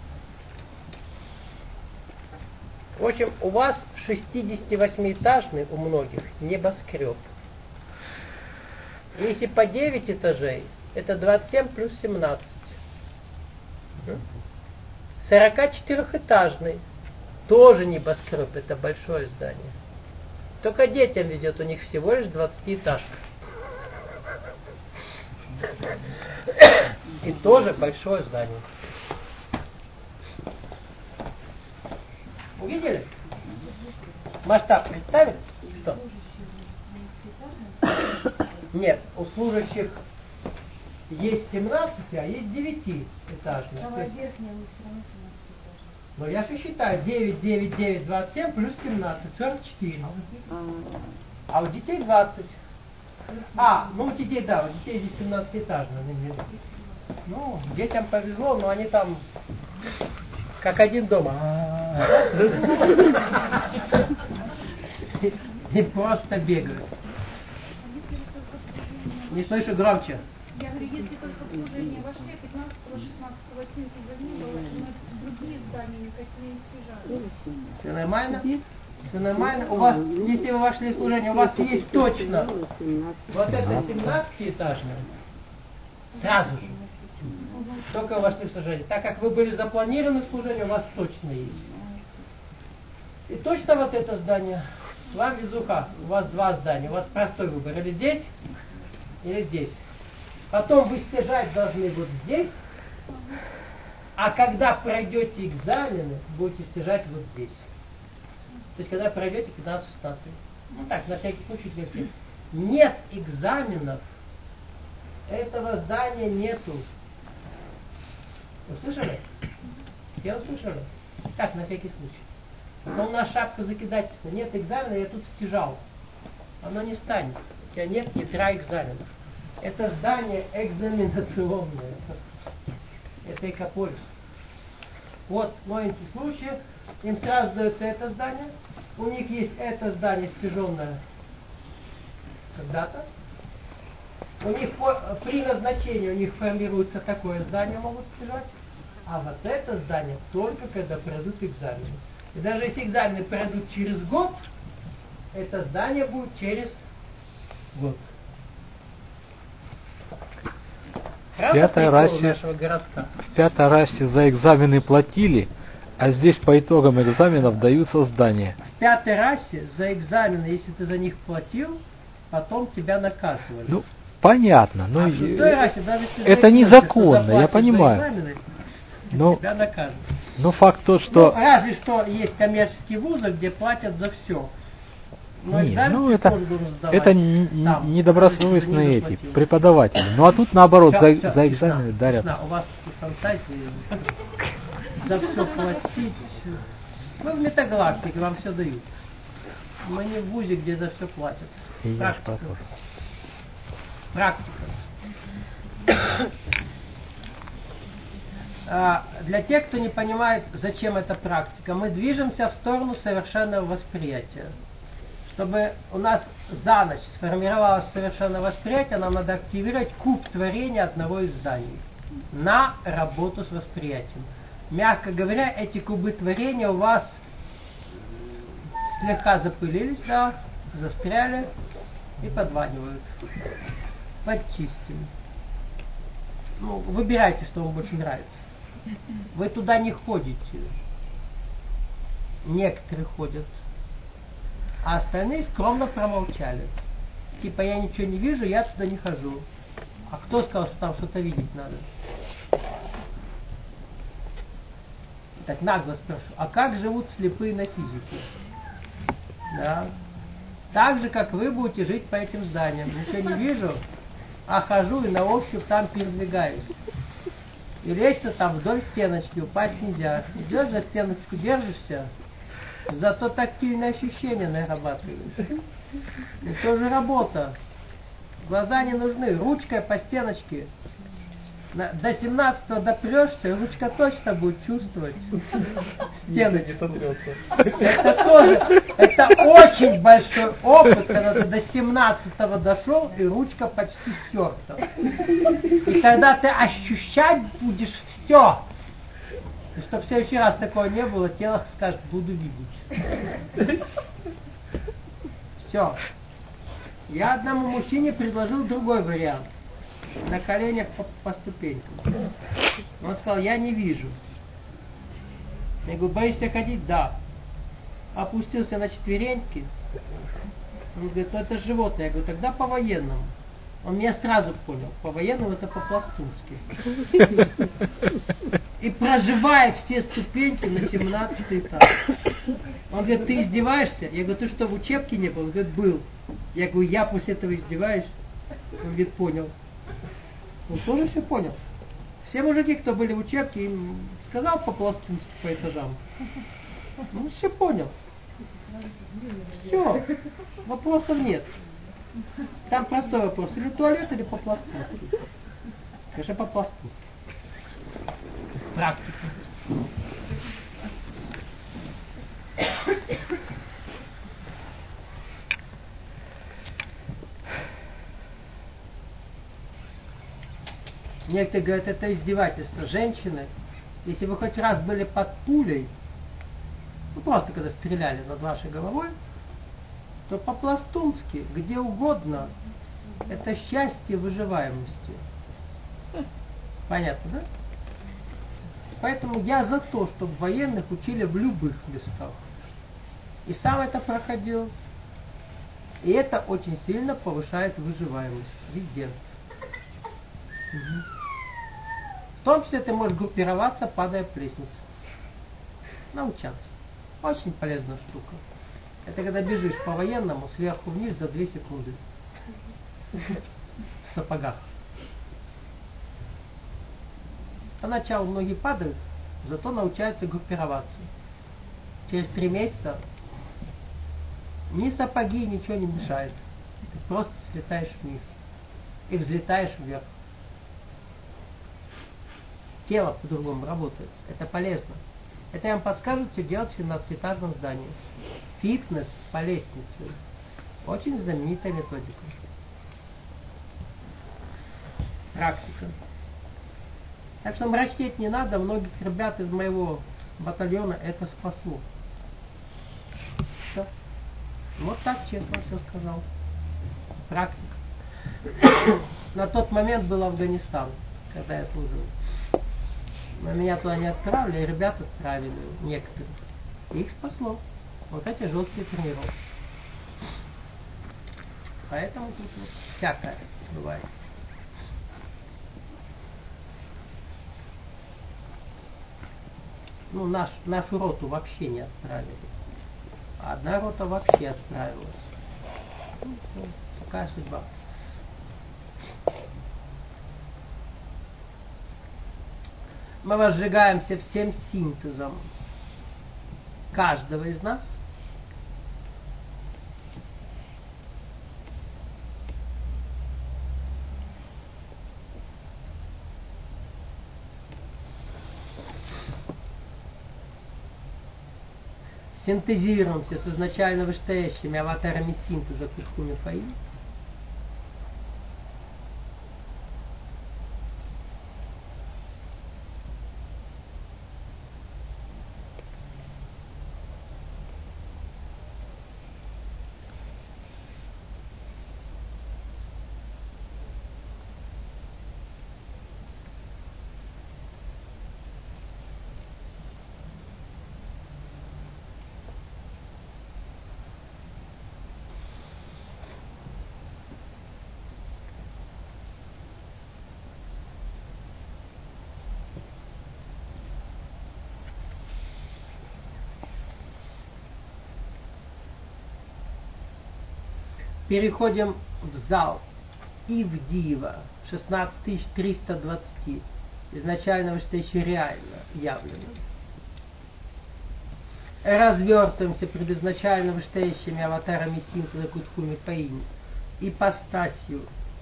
В общем, у вас 68-этажный у многих небоскреб. Если по 9 этажей, это 27 плюс 17. 44-этажный, тоже небоскреб, это большое здание. Только детям везет, у них всего лишь 20-этажка. И тоже большое здание. Увидели? Масштаб представили? Что? Нет, у служащих есть 17, а есть 9-этажные. Но я же считаю 9, 9, 9, 27 плюс 17, 44. А у детей 20. Ну у детей, да, у детей здесь 17-этажные. Ну, детям повезло, но они там как один дома. И просто бегают. Не слышу, громче. Я говорю, если только в служение вошли, 15-16 синтеза не было, но другие здания никакие не снижали. Все нормально? Все нормально? У вас, если вы вошли в служение, у вас есть точно вот это 17-этажное. Сразу же. Только вы вошли в служение. Так как вы были запланированы в служение, у вас точно есть. И точно вот это здание. Вам везуха. У вас 2 здания. У вас простой выбор. Или здесь, или здесь. Потом вы стяжать должны вот здесь. А когда пройдете экзамены, будете стяжать вот здесь. То есть, когда пройдете 15-16. Ну так, на всякий случай для всех. Нет экзаменов. Этого здания нету. Вы слышали? Все услышали? Так, на всякий случай. Но у нас шапка закидательства. Нет экзамена, я тут стяжал. Оно не станет. У тебя нет ядра экзаменов. Это здание экзаменационное. Это Экополис. Вот новенький случай. Им сразу дается это здание. У них есть это здание стяженное когда-то. У них при назначении у них формируется такое здание, могут стяжать. А вот это здание только когда пройдут экзамены. И даже если экзамены пройдут через год, это здание будет через год. В пятой расе за экзамены платили, а здесь по итогам экзаменов даются здания. В 5-й расе за экзамены, если ты за них платил, потом тебя наказывали. Ну, понятно, но а в 6-й расе, даже если это незаконно, я понимаю. Экзамены, но, тебя наказывают. Но факт тот, что... Ну, разве что есть коммерческие вузы, где платят за все. Но нет, ну это сам, недобросовестные эти преподаватели. Ну а тут наоборот, за экзамены дарят. У вас фантазии за все платить. Вы в метагалактике, вам все дают. Мы не в вузе, где за все платят. Практика. Для тех, кто не понимает, зачем эта практика, мы движемся в сторону совершенного восприятия. Чтобы у нас за ночь сформировалось совершенное восприятие, нам надо активировать куб творения одного из зданий на работу с восприятием. Мягко говоря, эти кубы творения у вас слегка запылились, да, застряли, И подванивают. Подчистим. Ну, выбирайте, что вам больше нравится. Вы туда не ходите. Некоторые ходят. А остальные скромно промолчали. Типа, я ничего не вижу, я туда не хожу. А кто сказал, что там что-то видеть надо? Так нагло спрошу, а как живут слепые на физике? Да. Так же, как вы будете жить по этим зданиям. Ничего не вижу, а хожу и на ощупь там передвигаюсь. И лечься там вдоль стеночки, упасть нельзя. Идешь за стеночку, держишься, зато тактильные ощущения нарабатываешь. И тоже работа. Глаза не нужны, ручкой по стеночке. До 17-го допрешься, ручка точно будет чувствовать стеночку. Это тоже, это очень большой опыт, когда ты до 17-го дошел, и ручка почти стерта. И когда ты ощущать будешь все. И чтобы в следующий раз такого не было, тело скажет, буду видеть. Все. Я одному мужчине предложил другой вариант. На коленях по ступенькам. Он сказал, я не вижу. Я говорю, боишься ходить? Да. Опустился на четвереньки. Он говорит, ну это животное. Я говорю, тогда по-военному. Он меня сразу понял. По-военному это по-пластунски. И проживая все ступеньки на 17-й этаж. Он говорит, ты издеваешься? Я говорю, ты что, в учебке не был? Он говорит, был. Я говорю, я после этого издеваюсь? Он говорит, понял. Он тоже все понял. Все мужики, кто были в учебке, им сказал по-пластунски по этажам. Он все понял. Все. Вопросов нет. Там простой вопрос. Или туалет, или по-пластунски. Конечно, по-пластунски. Практика. Некоторые говорят, это издевательство. Женщины, если вы хоть раз были под пулей, ну просто когда стреляли над вашей головой, то по-пластунски, где угодно, это счастье выживаемости. Понятно, да? Поэтому я за то, чтобы военных учили в любых местах. И сам это проходил. И это очень сильно повышает выживаемость везде. В том числе ты можешь группироваться, падая в лестницу. Научаться. Очень полезная штука. Это когда бежишь по-военному сверху вниз за 2 секунды. В сапогах. Поначалу многие падают, зато научаются группироваться. Через 3 месяца ни сапоги, ничего не мешает. Ты просто слетаешь вниз. И взлетаешь вверх. Тело по-другому работает. Это полезно. Это я вам подскажу, что делать в 17-этажном здании. Фитнес по лестнице. Очень знаменитая методика. Практика. Так что мрачнеть не надо. Многих ребят из моего батальона это спасло. Все. Вот так честно все сказал. Практика. На тот момент был Афганистан, когда я служил. Но меня туда не отправили, и ребят отправили, некоторых. И их спасло. Вот эти жесткие тренировки. Поэтому тут вот всякое бывает. Ну, нашу роту вообще не отправили. А одна рота вообще отправилась. Ну, такая судьба. Мы возжигаемся всем синтезом каждого из нас. Синтезируемся с изначально вышестоящими аватарами синтеза Кутхуми Фаим. Переходим в зал Ивдиева 16320 изначально вышестоящее реально явлено. Развертываемся пред изначально вышестоящими аватарами синтеза Кутхуми Фаини, ипостасью.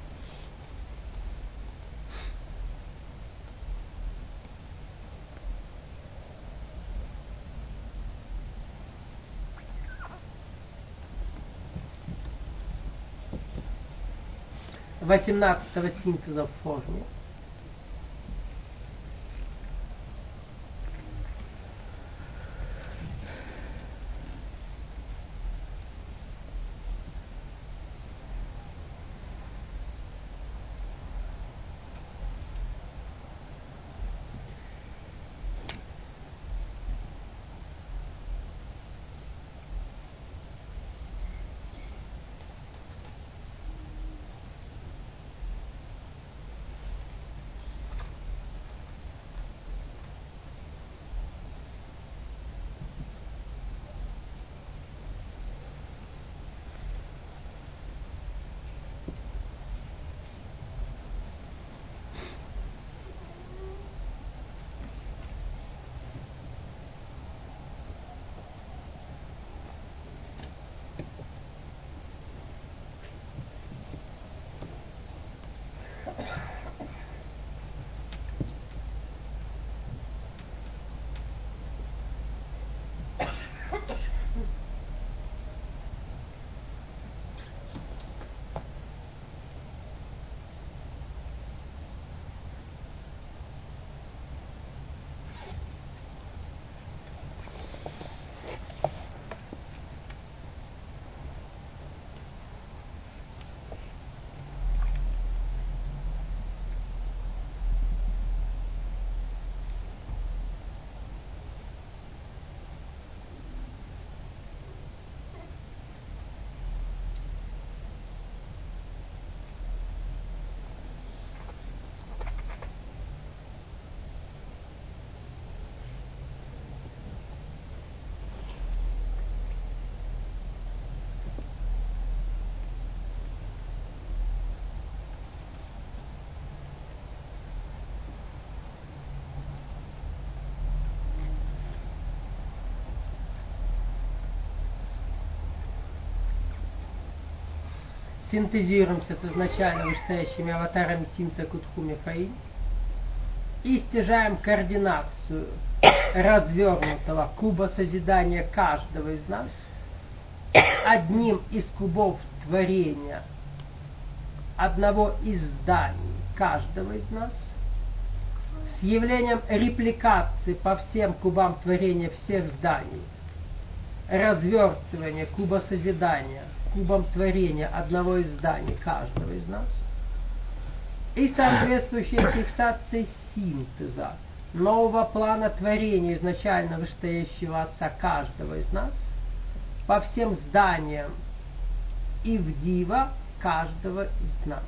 Восемнадцатого синтеза в форме. Синтезируемся с изначально вышестоящими аватарами Синца Кутхуми Фаи и стяжаем координацию развернутого куба созидания каждого из нас одним из кубов творения одного из зданий каждого из нас с явлением репликации по всем кубам творения всех зданий, развертывание куба созидания кубом творения одного из зданий каждого из нас и соответствующей фиксацией синтеза нового плана творения изначально вышестоящего Отца каждого из нас по всем зданиям Ивдива каждого из нас.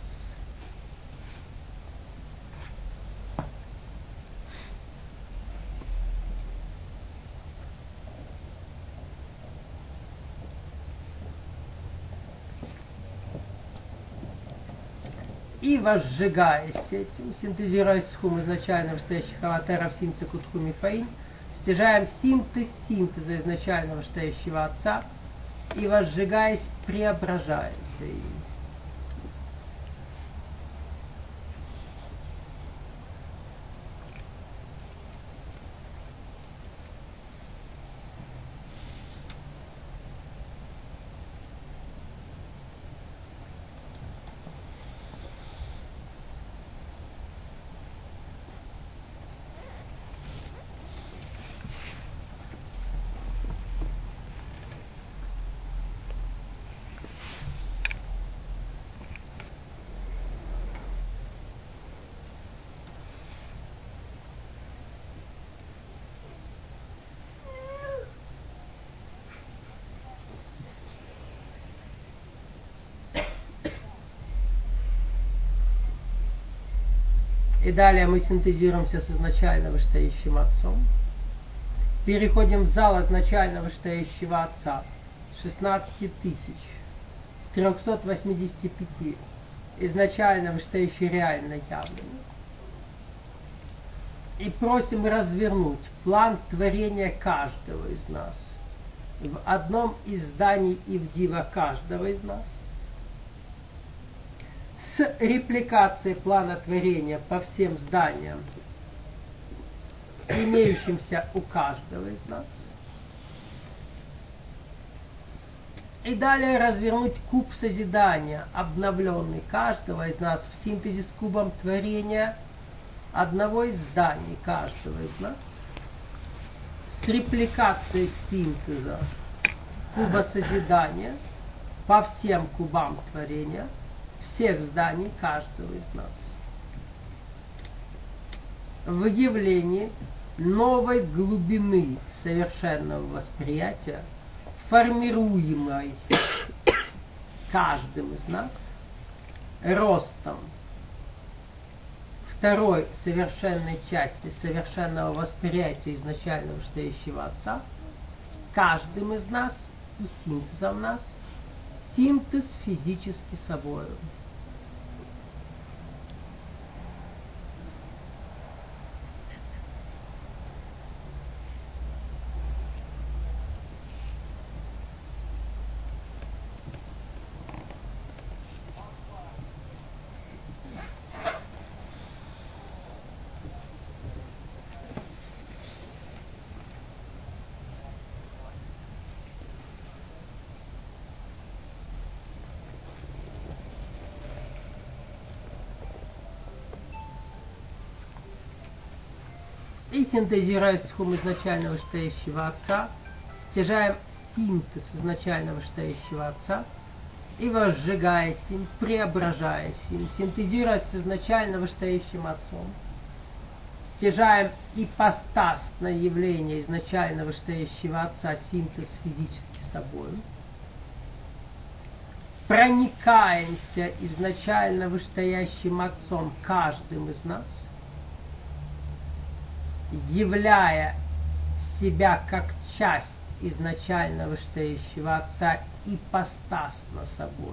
И возжигаясь этим, синтезируя схум изначально вышестоящих аватаров Синца Кутхуми Фаин, стяжаем синтез синтеза изначально вышестоящего Отца и возжигаясь, преображаемся им. И далее мы синтезируемся с изначально вышестоящим Отцом. Переходим в зал изначально вышестоящего Отца 16 385 изначально вышестоящие реально явлены. И просим развернуть план творения каждого из нас в одном из зданий Ивдива каждого из нас, с репликацией плана творения по всем зданиям, имеющимся у каждого из нас. И далее развернуть куб созидания, обновленный каждого из нас в синтезе с кубом творения одного из зданий каждого из нас, с репликацией синтеза куба созидания по всем кубам творения всех зданий каждого из нас. В явлении новой глубины совершенного восприятия, формируемой каждым из нас, ростом второй совершенной части совершенного восприятия изначального стоящего Отца, каждым из нас и синтезом нас, синтез физически собою. И синтезируя схему изначально вышестоящего Отца, стяжаем синтез изначально вышестоящего Отца и возжигаясь им, преображаясь им, синтезируя с изначально вышестоящим Отцом, стяжаем ипостасное явление изначально вышестоящего Отца, синтез физически собою, проникаемся изначально вышестоящим Отцом каждым из нас, являя себя как часть изначально вышестоящего Отца ипостасно собой,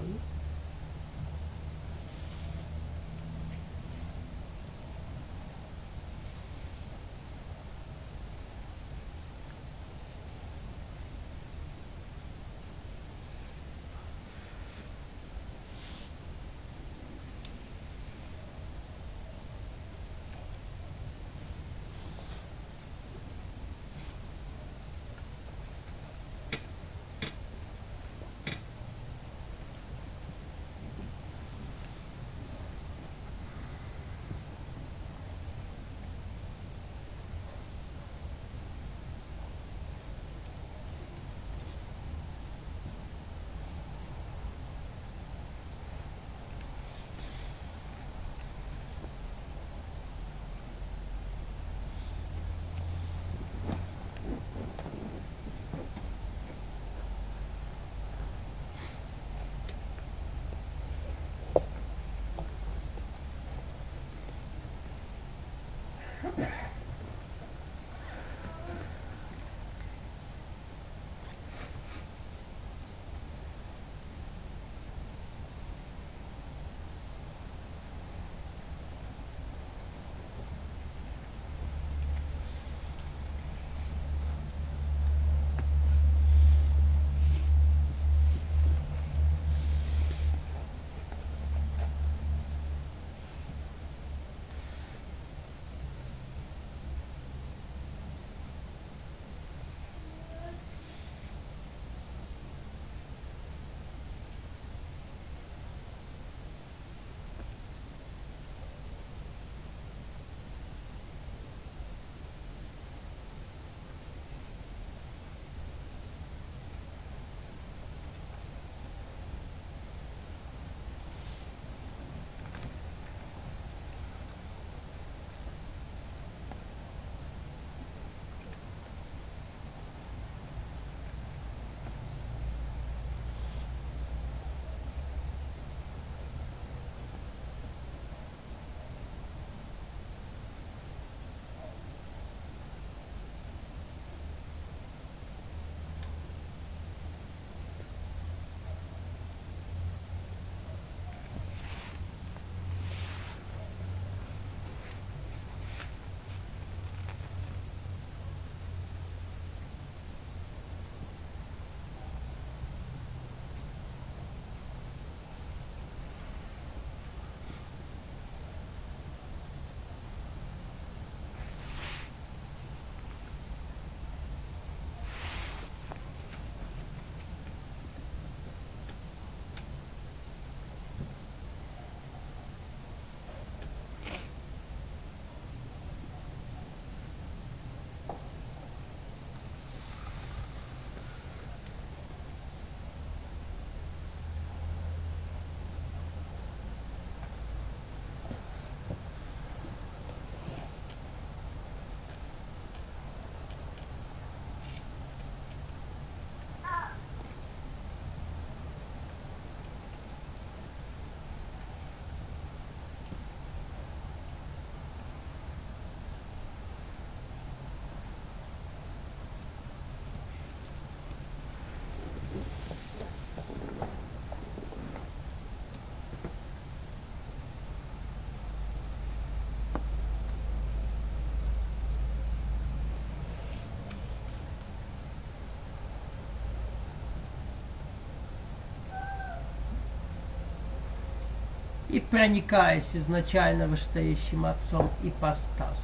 и проникаясь изначально вышестоящим Отцом ипостасно.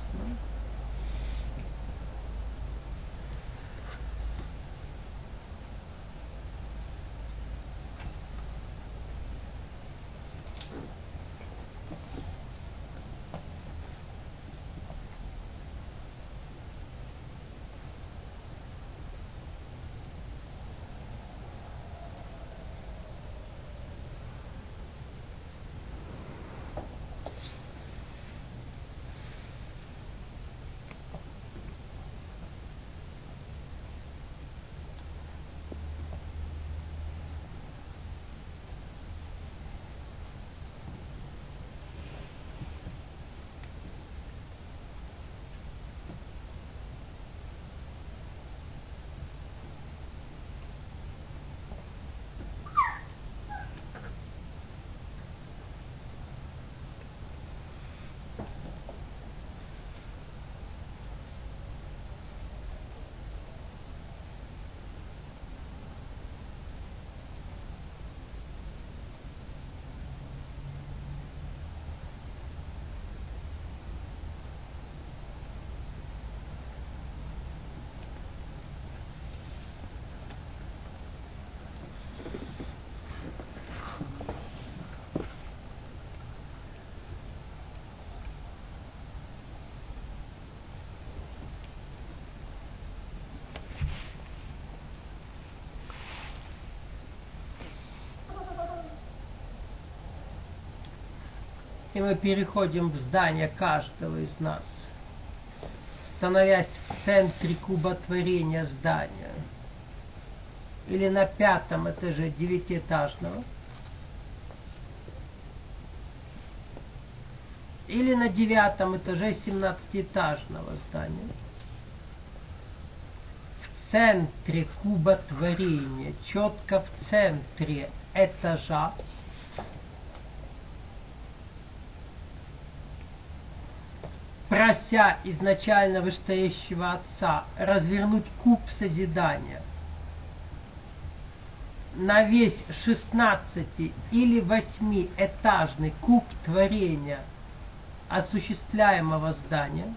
И мы переходим в здание каждого из нас, становясь в центре куботворения здания или на 5-м этаже 9-этажного, или на 9-м этаже 17-этажного здания. В центре куботворения, четко в центре этажа, прося изначально вышестоящего Отца развернуть куб созидания на весь 16 или 8-этажный куб творения осуществляемого здания,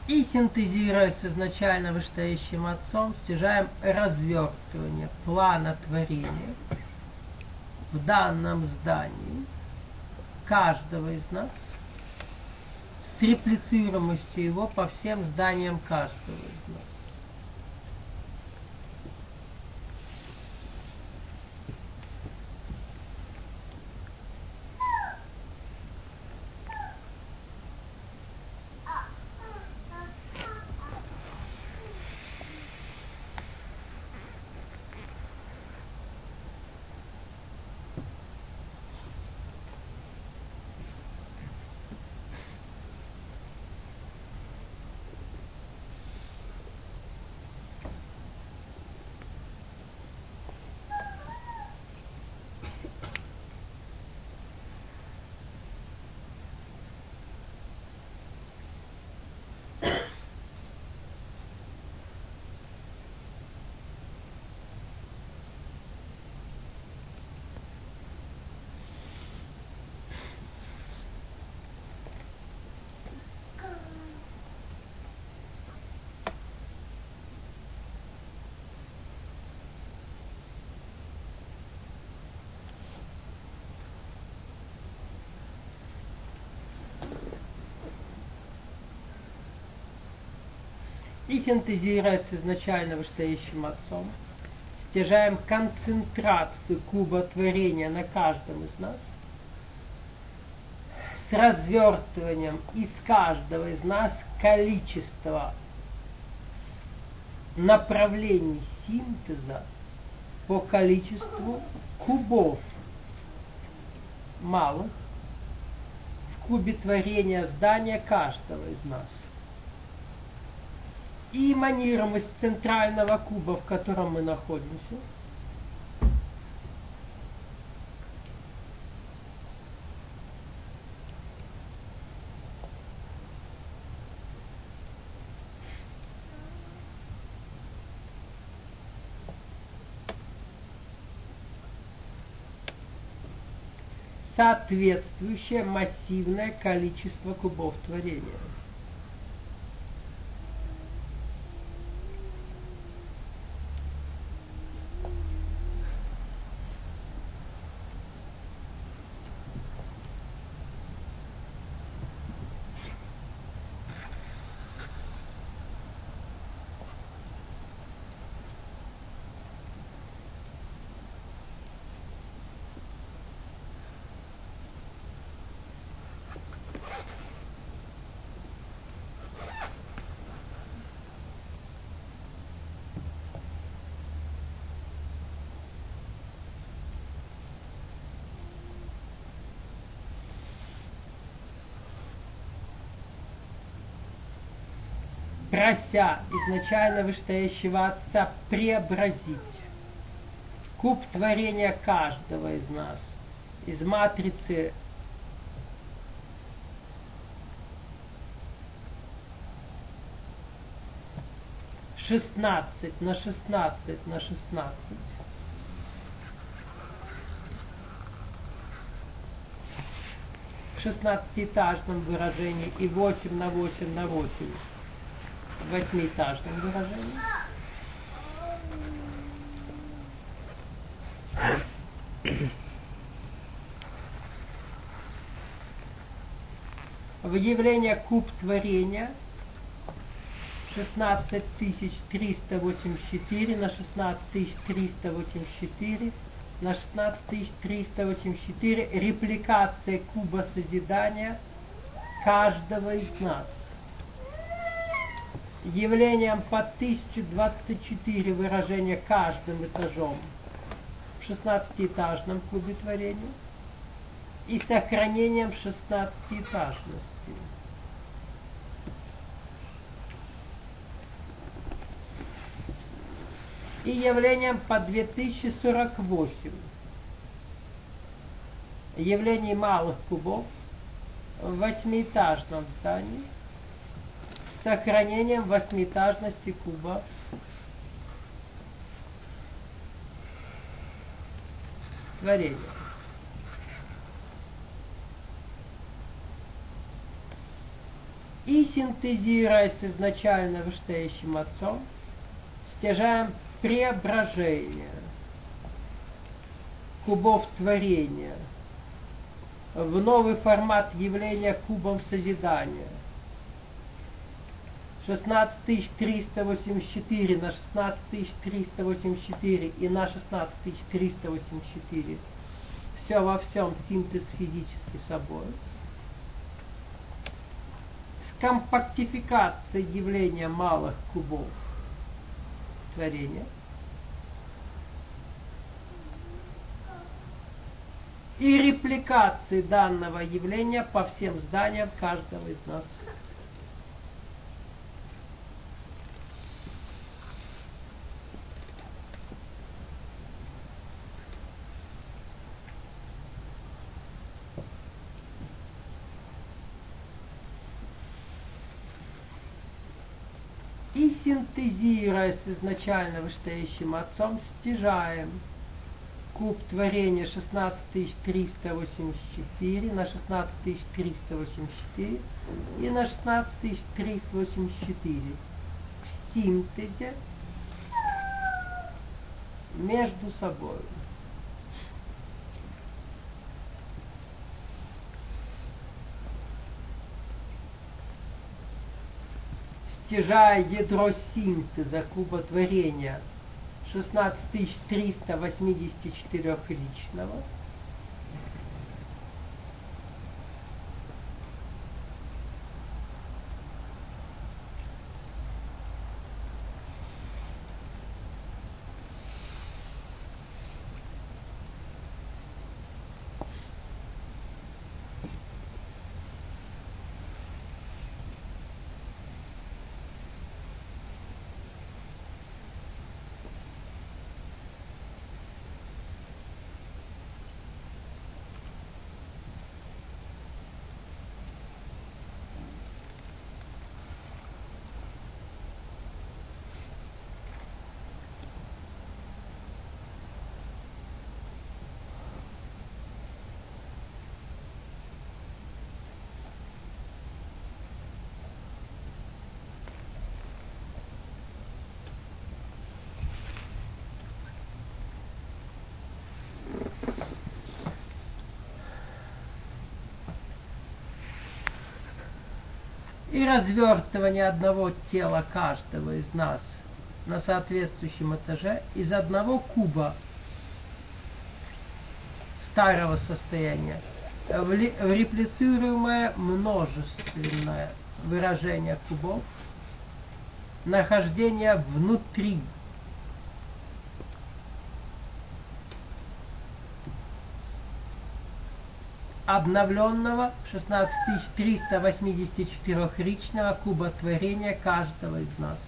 И синтезируя с изначально вышестоящим отцом, стяжаем развертывание плана творения в данном здании каждого из нас с реплицируемостью его по всем зданиям каждого из нас. И синтезируя с изначально вышестоящим отцом, стяжаем концентрацию куба творения на каждом из нас с развертыванием из каждого из нас количества направлений синтеза по количеству кубов малых в кубе творения здания каждого из нас. И эманируем из центрального куба, в котором мы находимся, соответствующее массивное количество кубов творения. Прося изначально вышестоящего Отца преобразить куб творения каждого из нас из матрицы шестнадцать на 16 на 16 в 16-этажном выражении и 8 на 8 на 8 в 8-этажном выражении. В явление куб творения 16384 на 16384 на 16384 репликация куба созидания каждого из нас. Явлением по 1024 выражения каждым этажом в 16-этажном кубе творения и сохранением 16-этажности. И явлением по 2048 явлений малых кубов в 8-этажном здании с сохранением 8-этажности куба творения. И синтезируя с изначально вышестоящим Отцом, стяжаем преображение кубов творения в новый формат явления кубом созидания. 16384 на 16384 и на 16384. Все во всем синтез физический собой. Скомпактификация явления малых кубов творения. И репликации данного явления по всем зданиям каждого из нас. И синтезируя с изначально вышестоящим Отцом, стяжаем куб творения 16384 на 16384 и на 16384 в синтезе между собой. Стяжая ядро синтеза куба творения 16384 личного, и развертывание одного тела каждого из нас на соответствующем этаже из одного куба старого состояния в реплицируемое множественное выражение кубов, нахождение внутри обновленного 16384-ричного куба творения каждого из нас.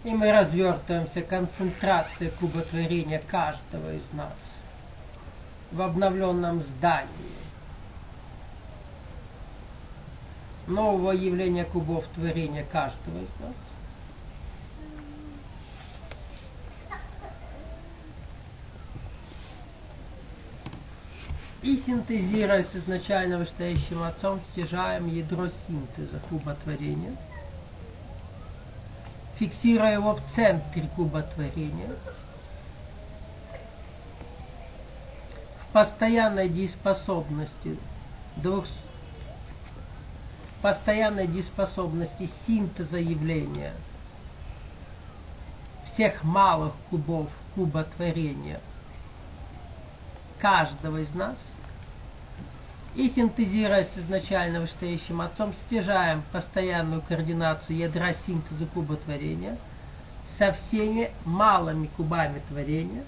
И мы развертываемся, концентрация куботворения каждого из нас в обновленном здании нового явления кубов творения каждого из нас. И синтезируя с изначально вышестоящим Отцом, стяжаем ядро синтеза куба творения, фиксируя его в центре куба творения, в постоянной дееспособности синтеза явления всех малых кубов куба творения каждого из нас, и синтезируя с изначально вышестоящим Отцом, стяжаем постоянную координацию ядра синтеза куба творения со всеми малыми кубами творения,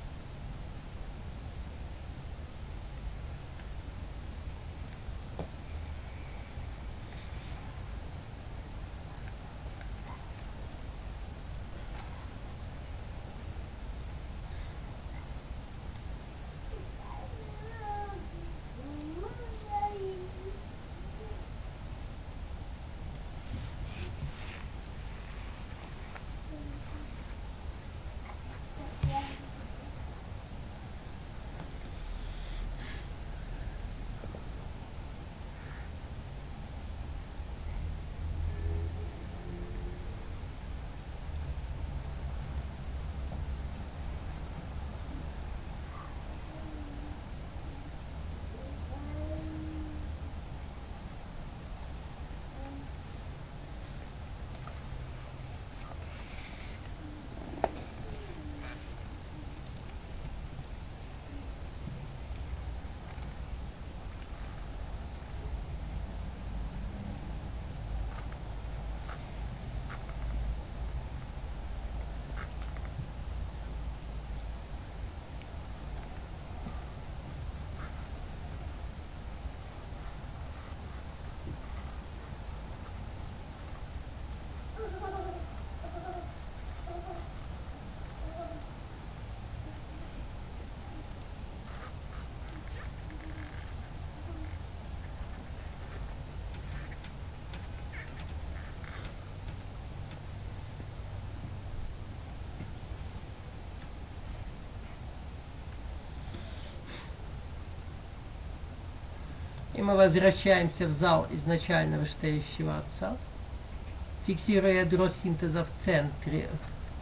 и мы возвращаемся в зал изначально вышестоящего Отца, фиксируя ядро синтеза в центре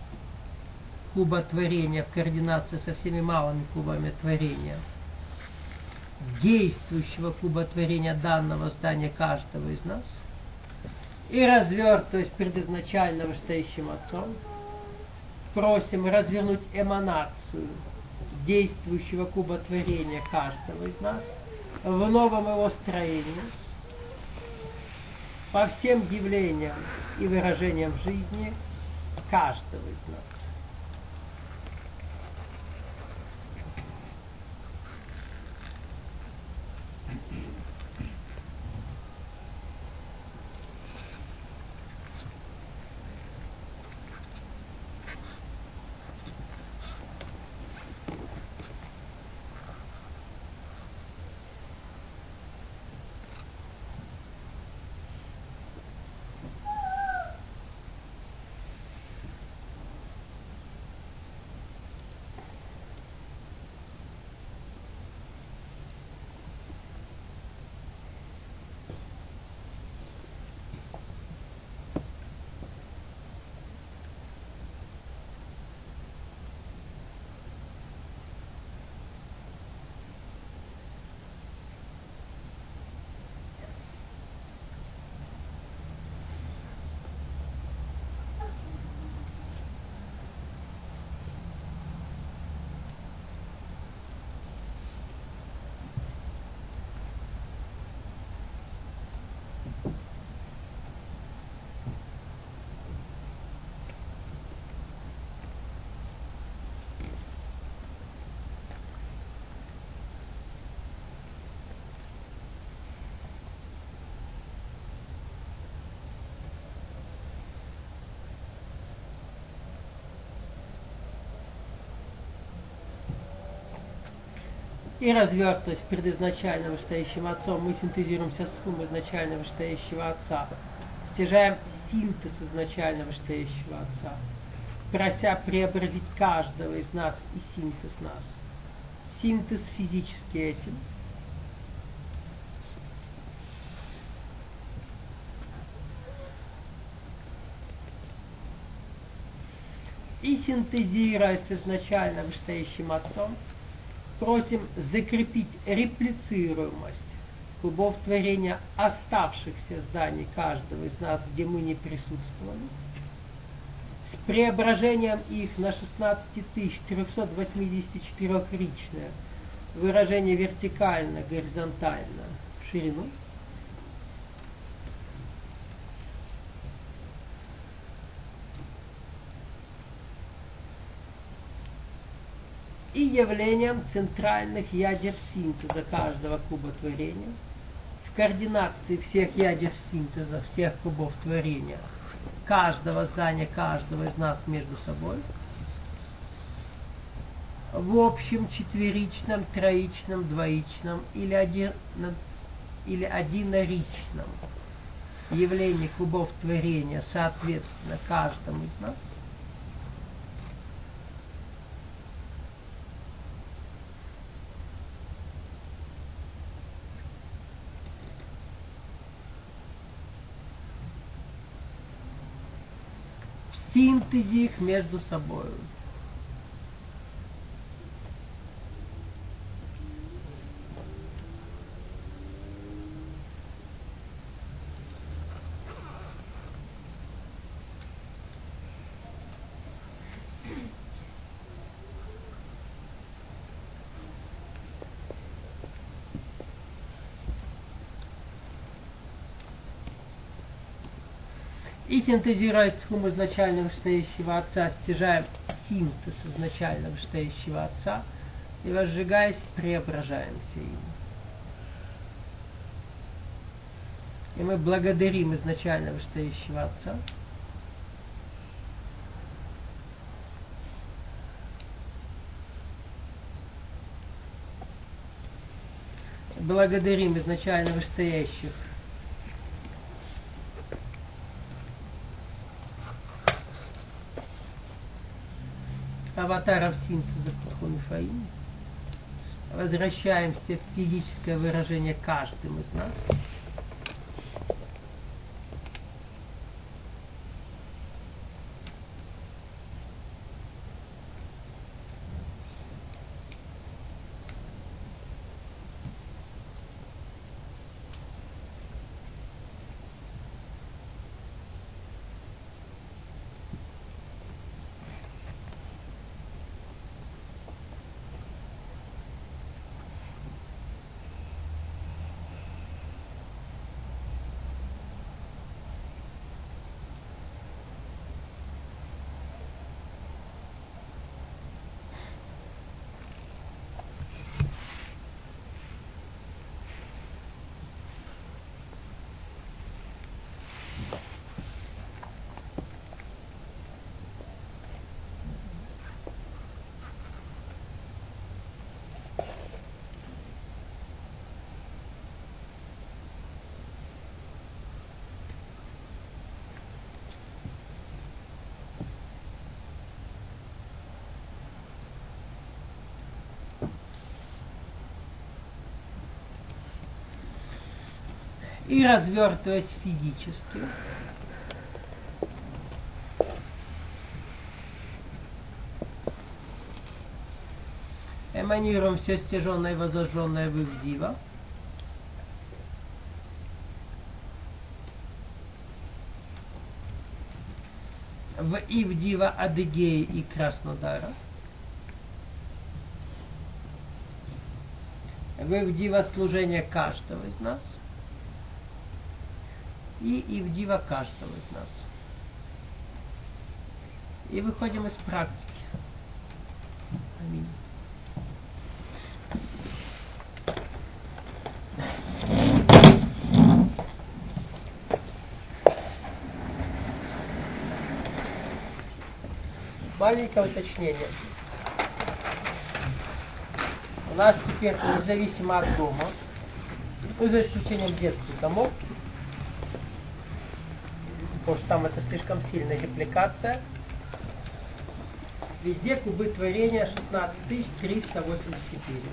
куба творения в координации со всеми малыми кубами творения, действующего куба творения данного здания каждого из нас, и развертываясь перед изначально вышестоящим Отцом, просим развернуть эманацию действующего куба творения каждого из нас в новом его строении по всем явлениям и выражениям жизни каждого из нас. И развертываясь перед изначальным вышестоящим Отцом, мы синтезируемся с хум изначального вышестоящего Отца, стяжаем синтез изначального вышестоящего Отца, прося преобразить каждого из нас и синтез нас. Синтез физически этим. И синтезируя с изначально вышестоящим Отцом, просим закрепить реплицируемость кубов творения оставшихся зданий каждого из нас, где мы не присутствовали, с преображением их на 16384-ричное выражение вертикально, горизонтально в ширину, и явлением центральных ядер синтеза каждого куба творения, в координации всех ядер синтеза, всех кубов творения, каждого здания, каждого из нас между собой, в общем четверичном, троичном, двоичном или одиноричном явлении кубов творения, соответственно, каждому из нас, синтезе их между собой. И синтезируя хум изначально вышестоящего Отца, стяжаем синтез изначально вышестоящего Отца и, возжигаясь, преображаемся им. И мы благодарим изначально вышестоящего Отца, благодарим изначально вышестоящих аватаров синтеза Кухунифаим, возвращаемся в физическое выражение каждым из нас. И развертываясь физически, эманируем все стяженное и возожженное в Ивдива, в Ивдива Адыгеи и Краснодара, в Ивдива служения каждого из нас, и Ивдива каждого из нас. И выходим из практики. Аминь. Маленькое уточнение. нас теперь независимо от дома, ну, за исключением детских домов, потому что там это слишком сильная репликация, везде кубы творения 16384.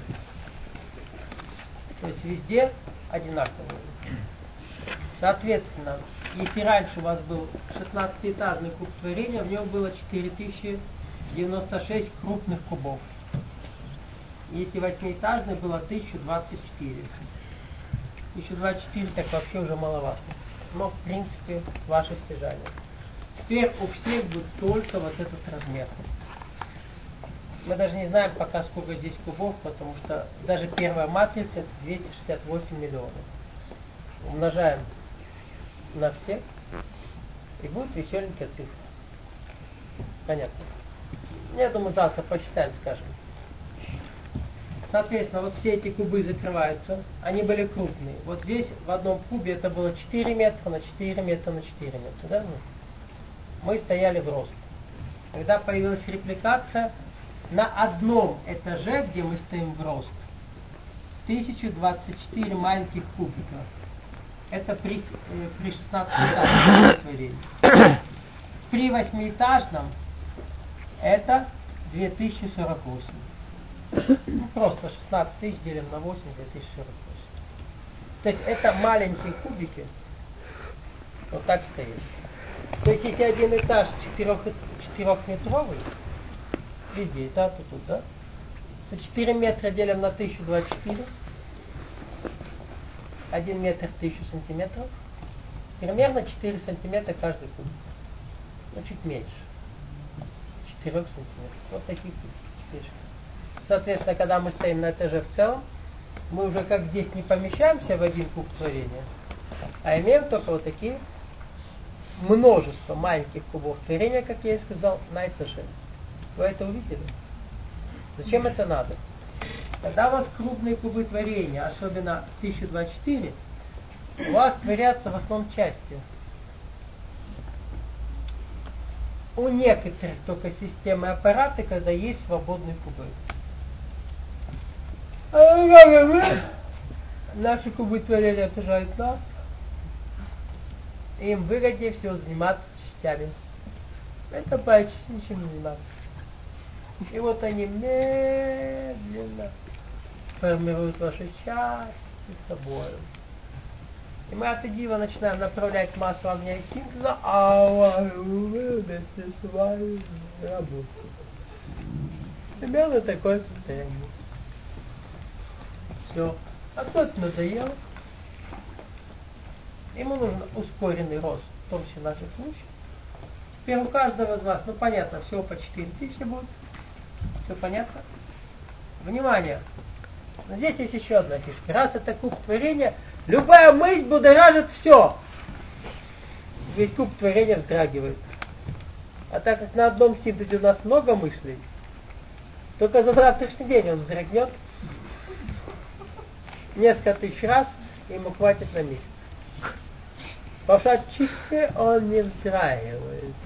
То есть везде одинаковые. Соответственно, если раньше у вас был 16-этажный куб творения, в нем было 4096 крупных кубов. Если 8-этажный, было 1024. 1024 так вообще уже маловато. Но, в принципе, ваше стяжание. Теперь у всех будет только вот этот размер. Мы даже не знаем пока, сколько здесь кубов, потому что даже первая матрица это 268 миллионов. Умножаем на все, и будет веселенькая цифра. Понятно? Я думаю, завтра посчитаем, скажем. Соответственно, вот все эти кубы закрываются, они были крупные. Вот здесь в одном кубе это было 4 метра на 4 метра на 4 метра. Да? Мы стояли в рост. Когда появилась репликация, на одном этаже, где мы стоим в рост, 1024 маленьких кубика. Это при 16-этажном творении. При 8-этажном это 2048. Ну, просто 16 тысяч делим на 8, 2048. То есть это маленькие кубики, вот так стоит. То есть если один этаж 4-метровый, везде, да, тут, да, то 4 метра делим на 1024, 1 метр 1000 сантиметров, примерно 4 сантиметра каждый кубик. Ну, чуть меньше. 4 сантиметров. Вот такие кубики. Соответственно, когда мы стоим на этаже в целом, мы уже как здесь не помещаемся в один куб творения, а имеем только вот такие множество маленьких кубов творения, как я и сказал, на этаже. Вы это увидели? Зачем это надо? Когда у вас крупные кубы творения, особенно 1024, у вас творятся в основном части. У некоторых только системы аппараты, когда есть свободные кубы. Наши кубы творения окружают нас. Им выгоднее всего заниматься частями. Это почти ничем не заниматься. И вот они медленно формируют ваши части собой. И мы от дива начинаем направлять массу огня и синтеза, а ваши умы вместе с вами работают. Примерно такое состояние. Все. А кто-то надоело. Ему нужен ускоренный рост, в том числе в наших случаях. Теперь у каждого из вас, ну понятно, всего по 4000 будет. Все понятно? Внимание! Но здесь есть еще одна фишка. Раз это куб творения, любая мысль будоражит все. Весь куб творения вздрагивает. А так как на одном синтезе у нас много мыслей, только за завтрашний день он вздрагнет несколько тысяч раз, и ему хватит на месяц. Потому что от чистки он не вздрагивает.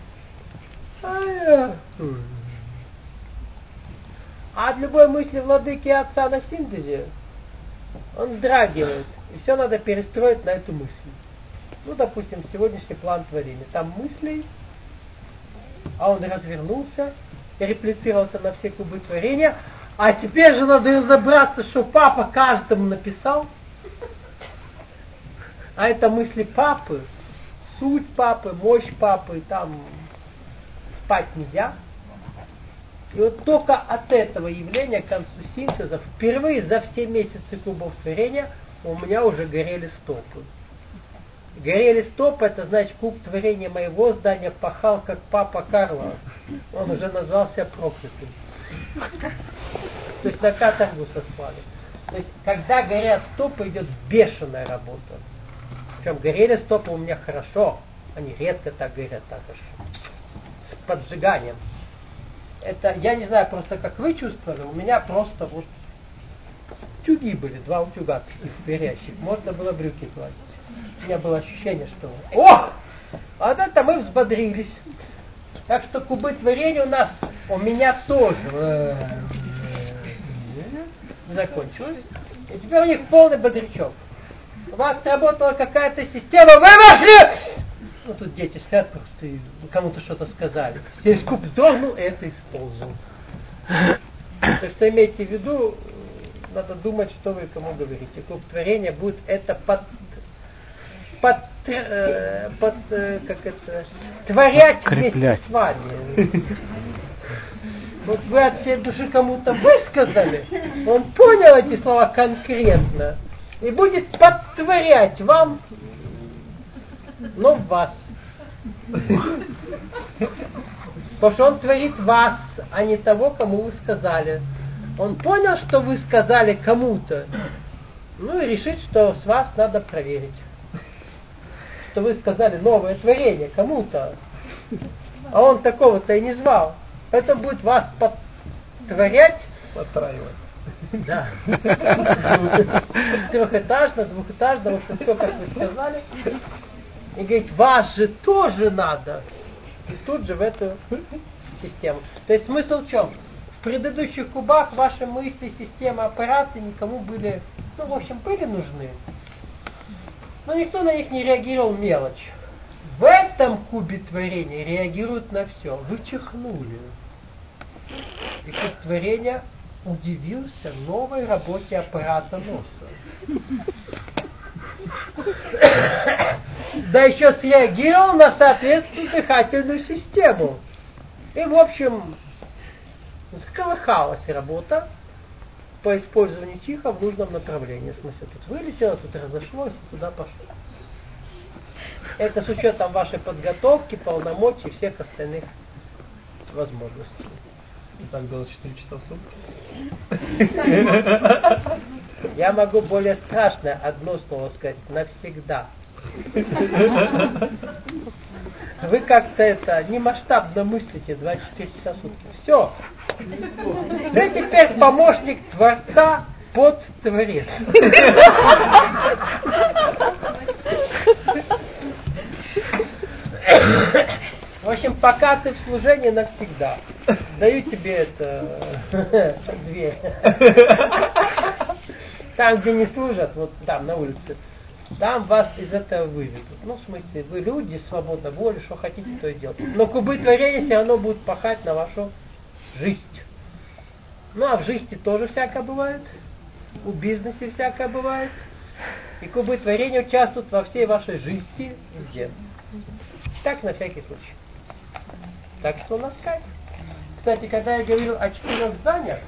А от любой мысли владыки отца на синтезе он вздрагивает. И все надо перестроить на эту мысль. Ну, допустим, сегодняшний план творения. Там мыслей, а он развернулся, реплицировался на все кубы творения. А теперь же надо разобраться, что папа каждому написал. А это мысли папы, суть папы, мощь папы, там спать нельзя. И вот только от этого явления к концу синтеза, впервые за все месяцы кубов творения, у меня уже горели стопы. Горели стопы, это значит, куб творения моего здания пахал, как папа Карла. Он уже назвался проклятым. То есть на каторгу сослали. То есть, когда горят стопы, идет бешеная работа. Причем горели стопы у меня хорошо. Они редко так горят так хорошо. С поджиганием. Это, я не знаю просто как вы чувствовали, у меня просто вот утюги были, 2 утюга таких горящих. Можно было брюки платить. У меня было ощущение, что о! Вот это мы взбодрились. Так что кубы творения у меня тоже. закончилось, и теперь у них полный бодрячок. У вас сработала какая-то система, вы вошли! Ну тут дети спят, просто кому-то что-то сказали. Здесь куб вздрогнул, и это исползал. Так что имейте в виду, надо думать, что вы кому говорите. Клуб творения будет это творять вместе с вами. Вот вы от всей души кому-то высказали, он понял эти слова конкретно и будет подтворять вам, но в вас. Потому что он творит вас, а не того, кому вы сказали. Он понял, что вы сказали кому-то, ну и решит, что с вас надо проверить. Что вы сказали новое творение кому-то, а он такого-то и не звал. Это будет вас подтворять. Подтраивать. Да. Трехэтажно, двухэтажно, вот все, как вы сказали. И говорит, вас же тоже надо. И тут же в эту систему. То есть смысл в чем? В предыдущих кубах ваши мысли, система, операции никому были, ну, в общем, были нужны. Но никто на них не реагировал мелочь. В этом кубе творения реагируют на все. Вы чихнули. И куб творения удивился новой работе аппарата носа. Да еще среагировал на соответствующую дыхательную систему. И, в общем, заколыхалась работа по использованию чиха в нужном направлении. В смысле, тут вылетело, тут разошлось, туда пошло. Это с учетом вашей подготовки, полномочий и всех остальных возможностей. И так было 4 часа в сутки. Я могу более страшное одно слово сказать: навсегда. Вы как-то это не масштабно мыслите 24 часа в сутки. Все. Вы теперь помощник Творца под Творец. В общем, пока ты в служении, навсегда. Даю тебе это дверь. Там, где не служат, вот там на улице, там вас из этого выведут. Ну, в смысле, вы люди, свободна воля, что хотите, то и делать. Но кубы творения все равно будут пахать на вашу жизнь. Ну, а в жизни тоже всякое бывает. У бизнеса всякое бывает. И кубы творения участвуют во всей вашей жизни везде. Так, на всякий случай. Так что у нас кайф. Кстати, когда я говорил о 4 зданиях,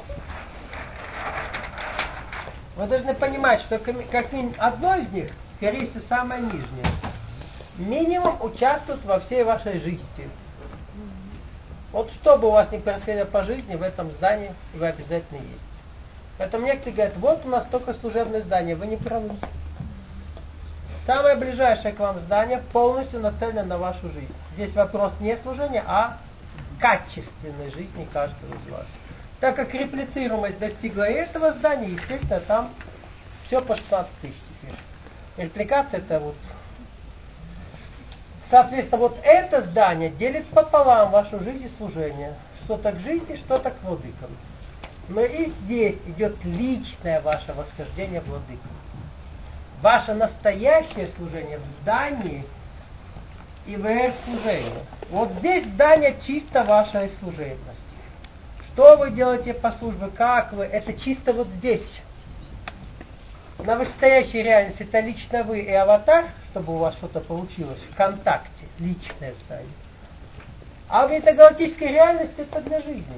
вы должны понимать, что как минимум одно из них, скорее всего, самое нижнее, минимум участвует во всей вашей жизни. Вот что бы у вас ни происходило по жизни, в этом здании вы обязательно есть. Поэтому некоторые говорят, вот у нас только служебное здание, вы не правы. Самое ближайшее к вам здание полностью нацелено на вашу жизнь. Здесь вопрос не служения, а качественной жизни каждого из вас. Так как реплицируемость достигла этого здания, естественно, там все по 16 тысяч теперь. Репликация это вот. Соответственно, вот это здание делит пополам вашу жизнь и служение. Что-то к жизни, что-то к владыкам. Но и здесь идет личное ваше восхождение владыкам. Ваше настоящее служение в здании и в служении. Вот здесь здание чисто вашей служебности. Что вы делаете по службе, как вы, это чисто вот здесь. На вышестоящей реальности это лично вы и аватар, чтобы у вас что-то получилось в контакте, личное здание. А в метагалактической реальности это для жизни.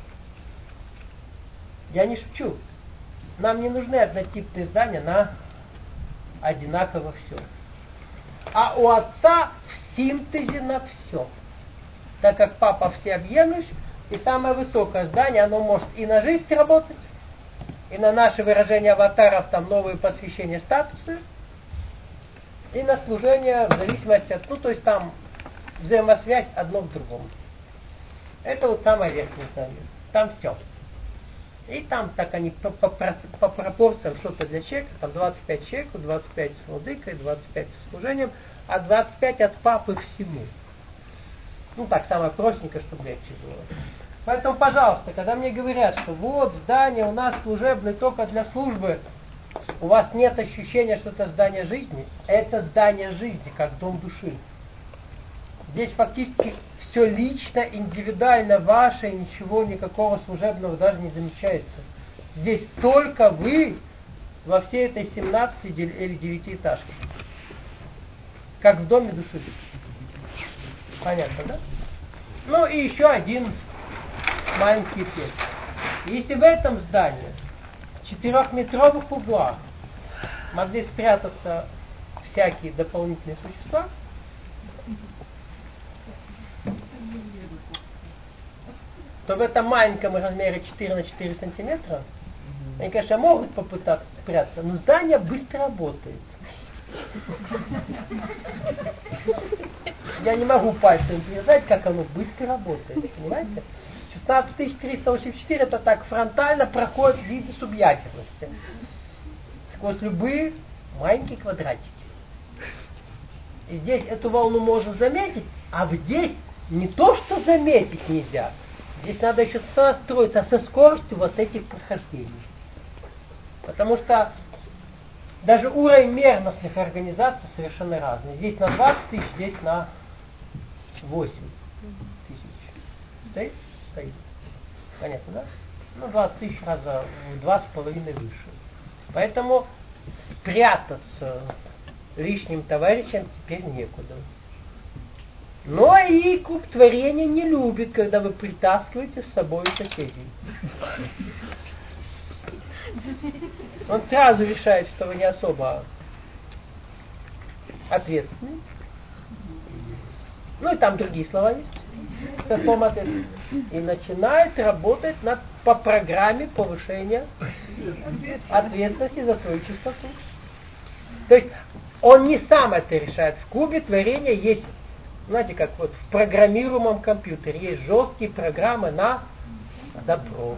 Я не шучу. Нам не нужны однотипные здания на одинаково все. А у отца в синтезе на все. Так как папа всеобъемлющ, и самое высокое здание, оно может и на жизнь работать, и на наше выражение аватаров, там новые посвящения статусы, и на служение в зависимости от, ну то есть там взаимосвязь одно к другому. Это вот самое верхнее здание. Там все. И там так они по пропорциям что-то для человека, там 25 человеку, 25 с владыкой, 25 со служением, а 25 от папы всему. Ну так, самое простенькое, чтобы легче было. Поэтому, пожалуйста, когда мне говорят, что вот здание у нас служебное только для службы, у вас нет ощущения, что это здание жизни, это здание жизни, как дом души. Здесь фактически все лично, индивидуально ваше, ничего, никакого служебного даже не замечается. Здесь только вы во всей этой 17 или 9 этажке. Как в доме души. Понятно, да? Ну и еще один маленький эффект. Если в этом здании в 4-метровых углах могли спрятаться всякие дополнительные существа, то в этом маленьком размере 4 на 4 сантиметра они, конечно, могут попытаться спрятаться, но здание быстро работает. Я не могу пальцем передать, как оно быстро работает, понимаете? 16384 это так фронтально проходит в виде субъятельности. Сквозь любые маленькие квадратики. И здесь эту волну можно заметить, а здесь не то, что заметить нельзя. Здесь надо еще настроиться со скоростью вот этих прохождений. Потому что даже уровень мерностных организаций совершенно разный. Здесь на 20 тысяч, здесь на 8 тысяч. Стоит. Понятно, да? Ну, 20 тысяч раза в 2,5 выше. Поэтому спрятаться лишним товарищам теперь некуда. Но и клуб творения не любит, когда вы притаскиваете с собой соседей. Он сразу решает, что вы не особо ответственны. Ну и там другие слова есть. И начинает работать по программе повышения ответственности за свою чистоту. То есть он не сам это решает. В клубе творения есть, знаете, как вот в программируемом компьютере есть жесткие программы на добро.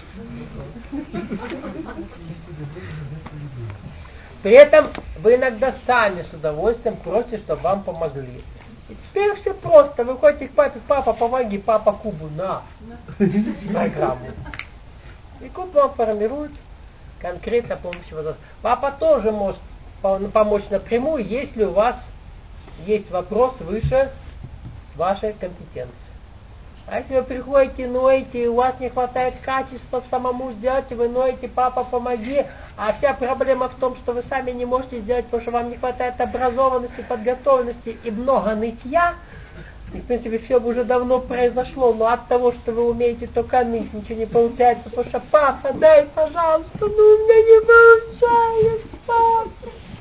При этом вы иногда сами с удовольствием просите, чтобы вам помогли. И теперь все просто. Вы ходите к папе: папа, помоги, папа Кубу на программу. И Куб вам формирует конкретно помощью возможности. Папа тоже может помочь напрямую, если у вас есть вопрос выше вашей компетенции. А если вы приходите, ноете, у вас не хватает качества самому сделать, и вы ноете: папа, помоги, а вся проблема в том, что вы сами не можете сделать, потому что вам не хватает образованности, подготовленности и много нытья, и, в принципе, все бы уже давно произошло, но от того, что вы умеете только ныть, ничего не получается, потому что: папа, дай, пожалуйста, ну у меня не получается.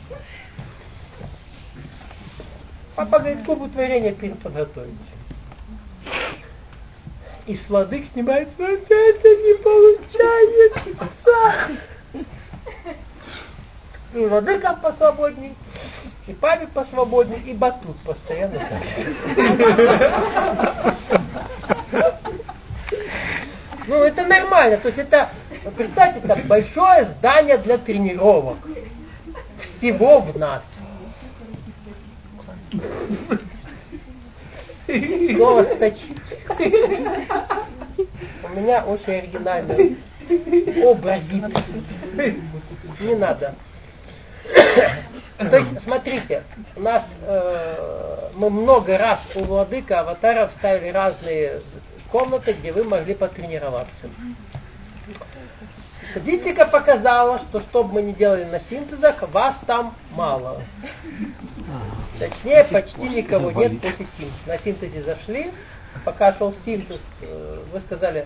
Папа говорит: Кубу творения переподготовить. И с владык снимает: опять это не получается. И владыкам посвободней, и папе посвободней, и батут постоянно. Ну, это нормально. То есть это, представьте, это большое здание для тренировок. Всего в нас. Слово «сточить». У меня очень оригинальный образик. Не надо. То есть, смотрите, у нас мы много раз у владыка аватаров ставили разные комнаты, где вы могли потренироваться. Статистика показала, что бы мы ни делали на синтезах, вас там мало. Точнее, почти никого нет после синтеза. На синтезе зашли, пока шел синтез, вы сказали: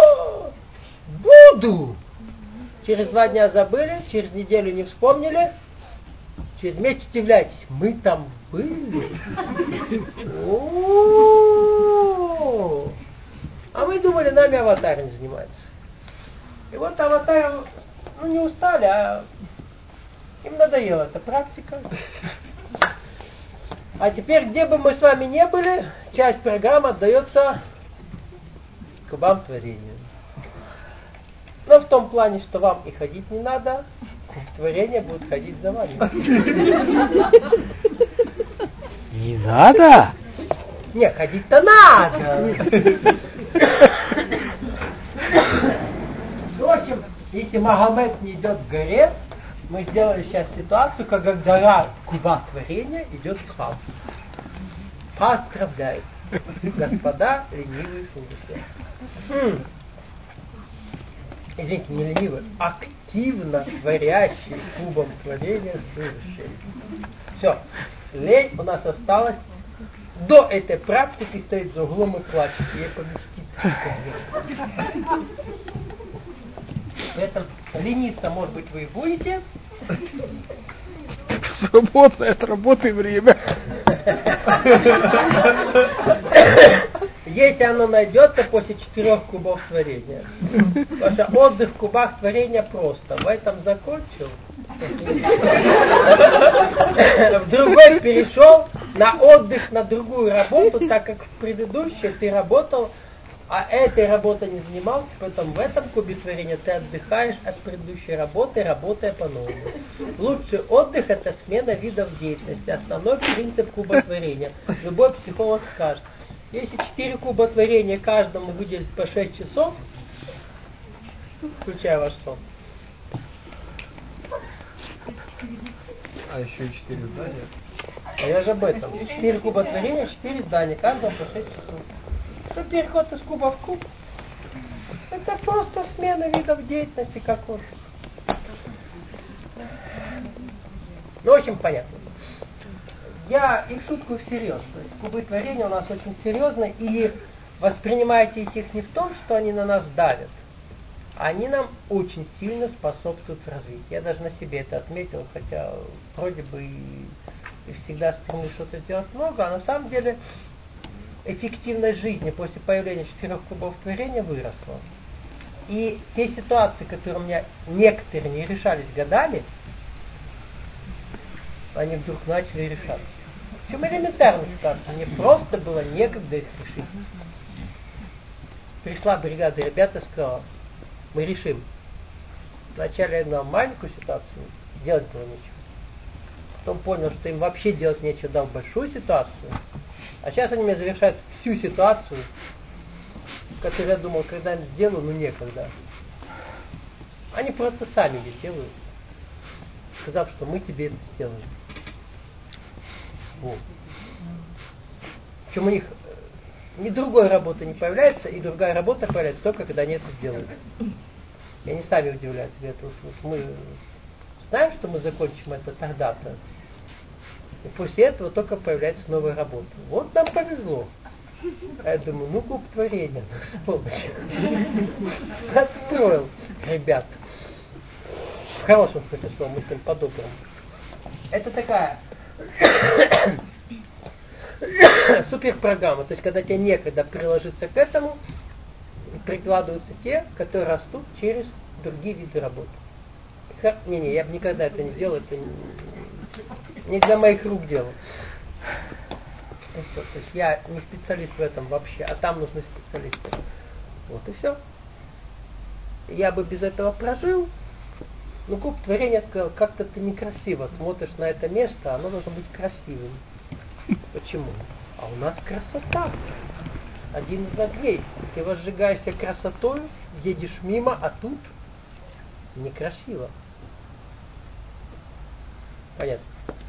буду! Через 2 дня забыли, через неделю не вспомнили, через месяц удивляетесь: мы там были. А мы думали, нами аватарами занимаются. И вот аватары, не устали, а им надоела эта практика. А теперь, где бы мы с вами не были, часть программы отдается клубам творения. Но в том плане, что вам и ходить не надо, творение будет ходить за вами. Не надо? Не, ходить-то надо. если Магомед не идет к горе, мы сделали сейчас ситуацию, когда гора куба творения идет к вам. Поздравляю, господа ленивые служащие. Извините, не ленивые, активно творящие кубом творения служащие. Все, лень у нас осталась. До этой практики стоит за углом и плачет, ей поместиться. Поэтому лениться, может быть, вы и будете. Свободное от работы время. Если оно найдется после 4 кубов творения. Потому что отдых в кубах творения просто. В этом закончил. В другой перешел на отдых, на другую работу, так как в предыдущей ты работал, а этой работой не занимался, поэтому в этом кубе творения ты отдыхаешь от предыдущей работы, работая по-новому. Лучший отдых – это смена видов деятельности, основной принцип куба творения. Любой психолог скажет, если 4 куба творения каждому выделить по 6 часов, включая ваш сон. А еще и 4 здания. А я же об этом. 4 куба творения, 4 здания, каждому по 6 часов. Что переход из куба в куб? Это просто смена видов деятельности, как уж. Ну, очень понятно. Я и в шутку, и всерьез. То есть кубы творения у нас очень серьезные, и воспринимайте их не в том, что они на нас давят, они нам очень сильно способствуют в развитии. Я даже на себе это отметил, хотя вроде бы и всегда стремлюсь что-то сделать много, а на самом деле эффективность жизни после появления 4 кубов творения выросла. И те ситуации, которые у меня некоторые не решались годами, они вдруг начали решаться. Причем элементарная ситуация, мне просто было некогда их решить. Пришла бригада ребят и сказала, мы решим. Вначале я дал маленькую ситуацию, делать было нечего. Потом понял, что им вообще делать нечего, дал большую ситуацию. А сейчас они мне завершают всю ситуацию, которую я думал, когда-нибудь сделаю, но некогда. Они просто сами ее делают, сказав, что мы тебе это сделаем. Вот. Причем у них ни другой работы не появляется, и другая работа появляется только, когда они это сделают. И они сами удивляются. Говорят, вот мы знаем, что мы закончим это тогда-то. И после этого только появляется новая работа. Вот нам повезло. А я думаю, ну куб творения, сволочь. Отстроил, ребят. В хорошем смысле слова, мы с ним по-доброму. Это такая суперпрограмма. То есть, когда тебе некогда приложиться к этому, прикладываются те, которые растут через другие виды работы. Не, я бы никогда это не сделал, это не для моих рук дело. И все. То есть я не специалист в этом вообще, а там нужны специалисты. Вот и все. Я бы без этого прожил, но куб творения сказал, как-то ты некрасиво смотришь на это место, оно должно быть красивым. Почему? А у нас красота. Один из огней. Ты возжигаешься красотой, едешь мимо, а тут некрасиво. Понятно.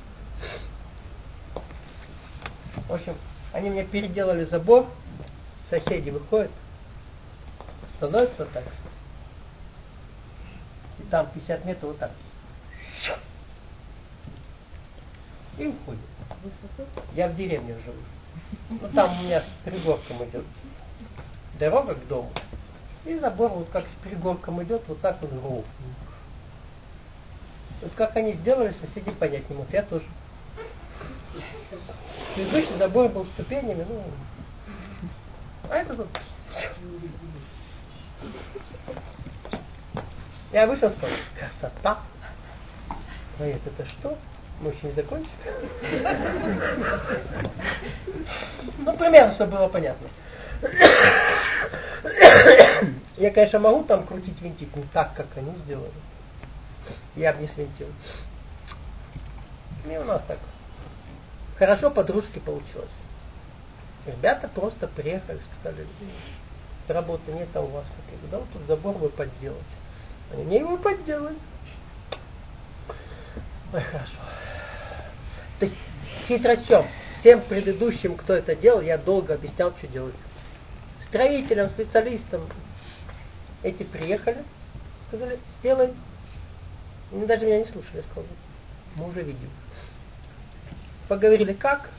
В общем, они мне переделали забор, соседи выходят, становятся так, и там 50 метров вот так. И уходят. Я в деревне живу. Ну там у меня с пригорком идет дорога к дому. И забор вот как с пригорком идет, вот так вот ровно. Вот как они сделали, соседи понять не могут. Я тоже. Предыдущий забор был ступенями, ну. А это тут. Я вышел, сказал, красота. Говорит, это что? Мы еще не закончили. Ну, примерно, чтобы было понятно. Я, конечно, могу там крутить винтик не так, как они сделали. Я бы не свинтил. И у нас так. Хорошо по-дружески получилось. Ребята просто приехали, сказали, работы нет, а у вас как? Я говорю, да вот тут забор вы подделать. Они мне его подделали. Ой, хорошо. То есть хитрость в чем? Всем предыдущим, кто это делал, я долго объяснял, что делать. Строителям, специалистам. Эти приехали, сказали, сделай. Они даже меня не слушали, я сказал, мы уже видим. Поговорили как?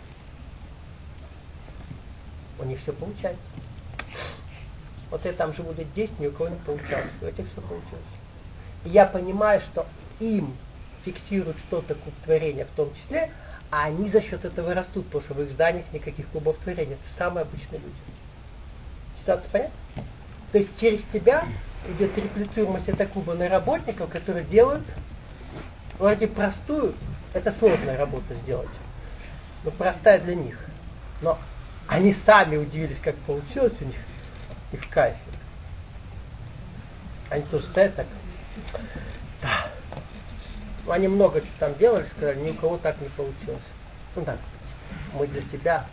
У них все получается. Вот я там живу лет 10, ни у кого не получалось. У этих все получилось. И я понимаю, что им фиксируют что-то куб творения в том числе, а они за счет этого растут, потому что в их зданиях никаких кубов творения. Это самые обычные люди. Ситуация понятна? То есть через тебя идет реплицируемость этой куба на работников, которые делают вроде простую, это сложная работа сделать, но простая для них. Но они сами удивились, как получилось у них, и в кайфе. Они тоже стоят так. Да. Ну, они много что там делали, сказали, ни у кого так не получилось. Ну так, мы для тебя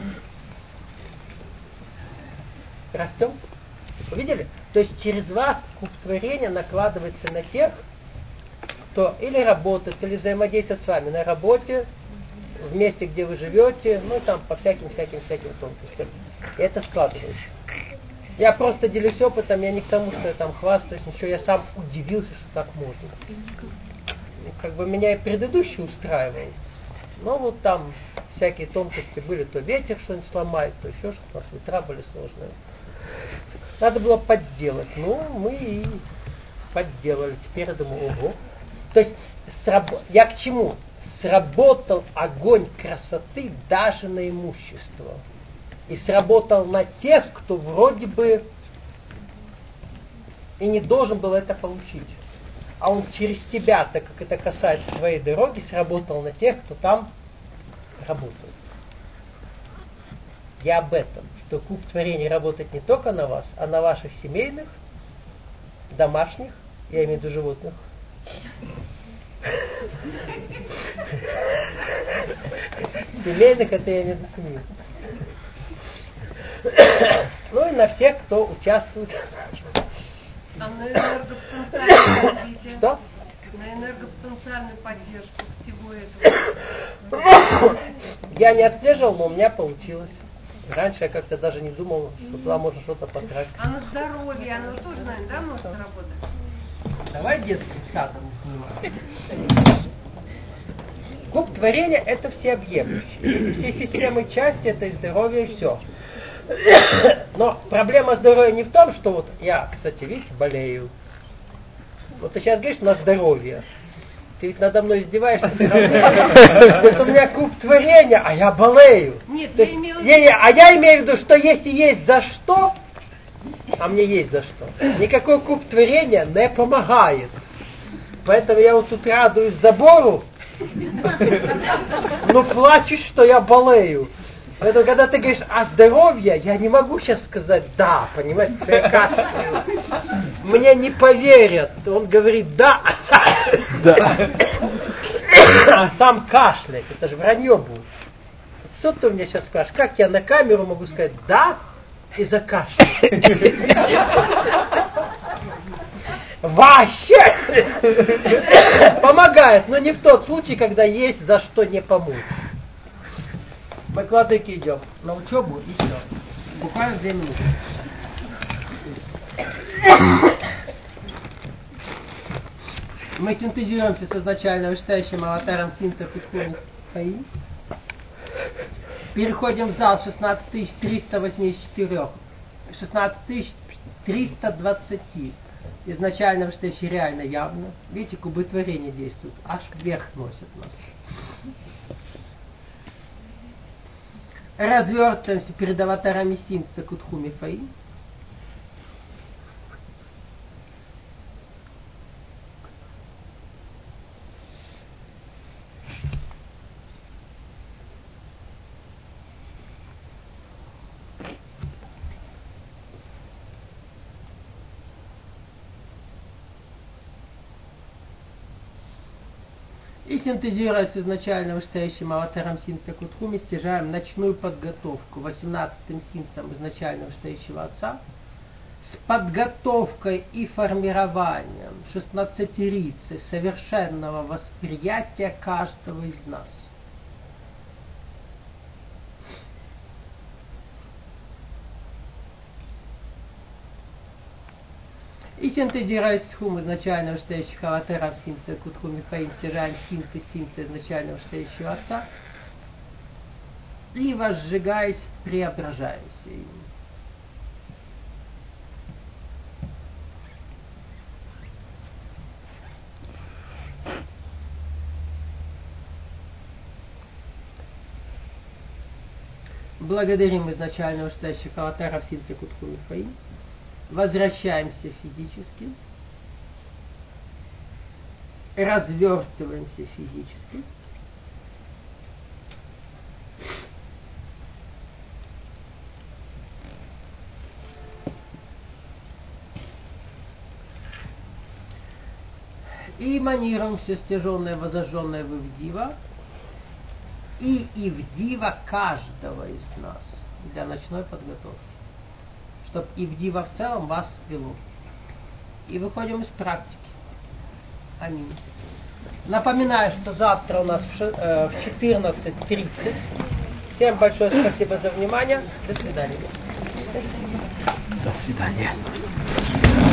растем. Увидели? То есть через вас куб творения накладывается на тех, кто или работает, или взаимодействует с вами на работе, в месте, где вы живете, ну там по всяким тонкостям. И это складывается. Я просто делюсь опытом, я не к тому, что я там хвастаюсь, ничего, я сам удивился, что так можно. Как бы меня и предыдущий устраивал. Но вот там всякие тонкости были, то ветер что-нибудь сломает, то еще что-то, у нас ветра были сложные. Надо было подделать. Ну, мы и подделали. Теперь я думаю, ого. То есть, я к чему? Сработал огонь красоты даже на имущество. И сработал на тех, кто вроде бы и не должен был это получить. А он через тебя, так как это касается твоей дороги, сработал на тех, кто там работает. Я об этом, что куб творения работает не только на вас, а на ваших семейных, домашних, я имею в виду животных. Семейных, это я имею в виду семью. Ну и на всех, кто участвует. А на энергопотенциальное развитие? Что? На энергопотенциальную поддержку всего этого? Я не отслеживал, но у меня получилось. Раньше я как-то даже не думал, что туда можно что-то потратить. А на здоровье, оно тоже, наверное, да, может работать? Давай детским садом заниматься. Куб творения это всеобъемлющий. Все системы части, это и здоровье, и все. Но проблема здоровья не в том, что вот я, кстати, видите, болею. Вот ты сейчас говоришь на здоровье. Ты ведь надо мной издеваешься. Это у меня куб творения, а я болею. Нет, я имела в виду... А я имею в виду, что если есть за что, а мне есть за что, никакой куб творения не помогает. Поэтому я вот тут радуюсь забору, но плачу, что я болею. Поэтому, когда ты говоришь о здоровье, я не могу сейчас сказать «да», понимаете, что я кашляю. Мне не поверят. Он говорит «да», а сам кашляет. Это же вранье будет. Что ты у меня сейчас спрашиваешь? Как я на камеру могу сказать «да» и закашлять? Вообще помогает, но не в тот случай, когда есть за что не помочь. Мы к Владыке идем на учебу и все. Буквально 2 минуты. Мы синтезируемся с изначально вышестоящим аватаром Синца Кутхуми Фаи. Переходим в зал 16384. 16320. Изначально вышестоящий реально явно. Видите, кубы творения действуют. Аж вверх носят нас. Развертываемся перед аватарами Синца Кутхуми Фаи. И синтезируя с изначально вышестоящим аватаром Синца Кутхуми, стяжаем ночную подготовку 18-м Синцем изначально вышестоящего Отца с подготовкой и формированием 16-рицы совершенного восприятия каждого из нас. И синтезируя схему изначально настоящих аватаров Симса Кутху Михаим Сижань Симса Симса изначально настоящего Отца и возжигаясь, преображаясь им. Благодарим изначально настоящих аватаров Симса Кутху Михаим. Возвращаемся физически, развертываемся физически, и манируемся стяженное, возожженное в Ивдива и Ивдива каждого из нас для ночной подготовки, чтобы Ивдива в целом вас вело. И выходим из практики. Аминь. Напоминаю, что завтра у нас в 14:30. Всем большое спасибо за внимание. До свидания. До свидания.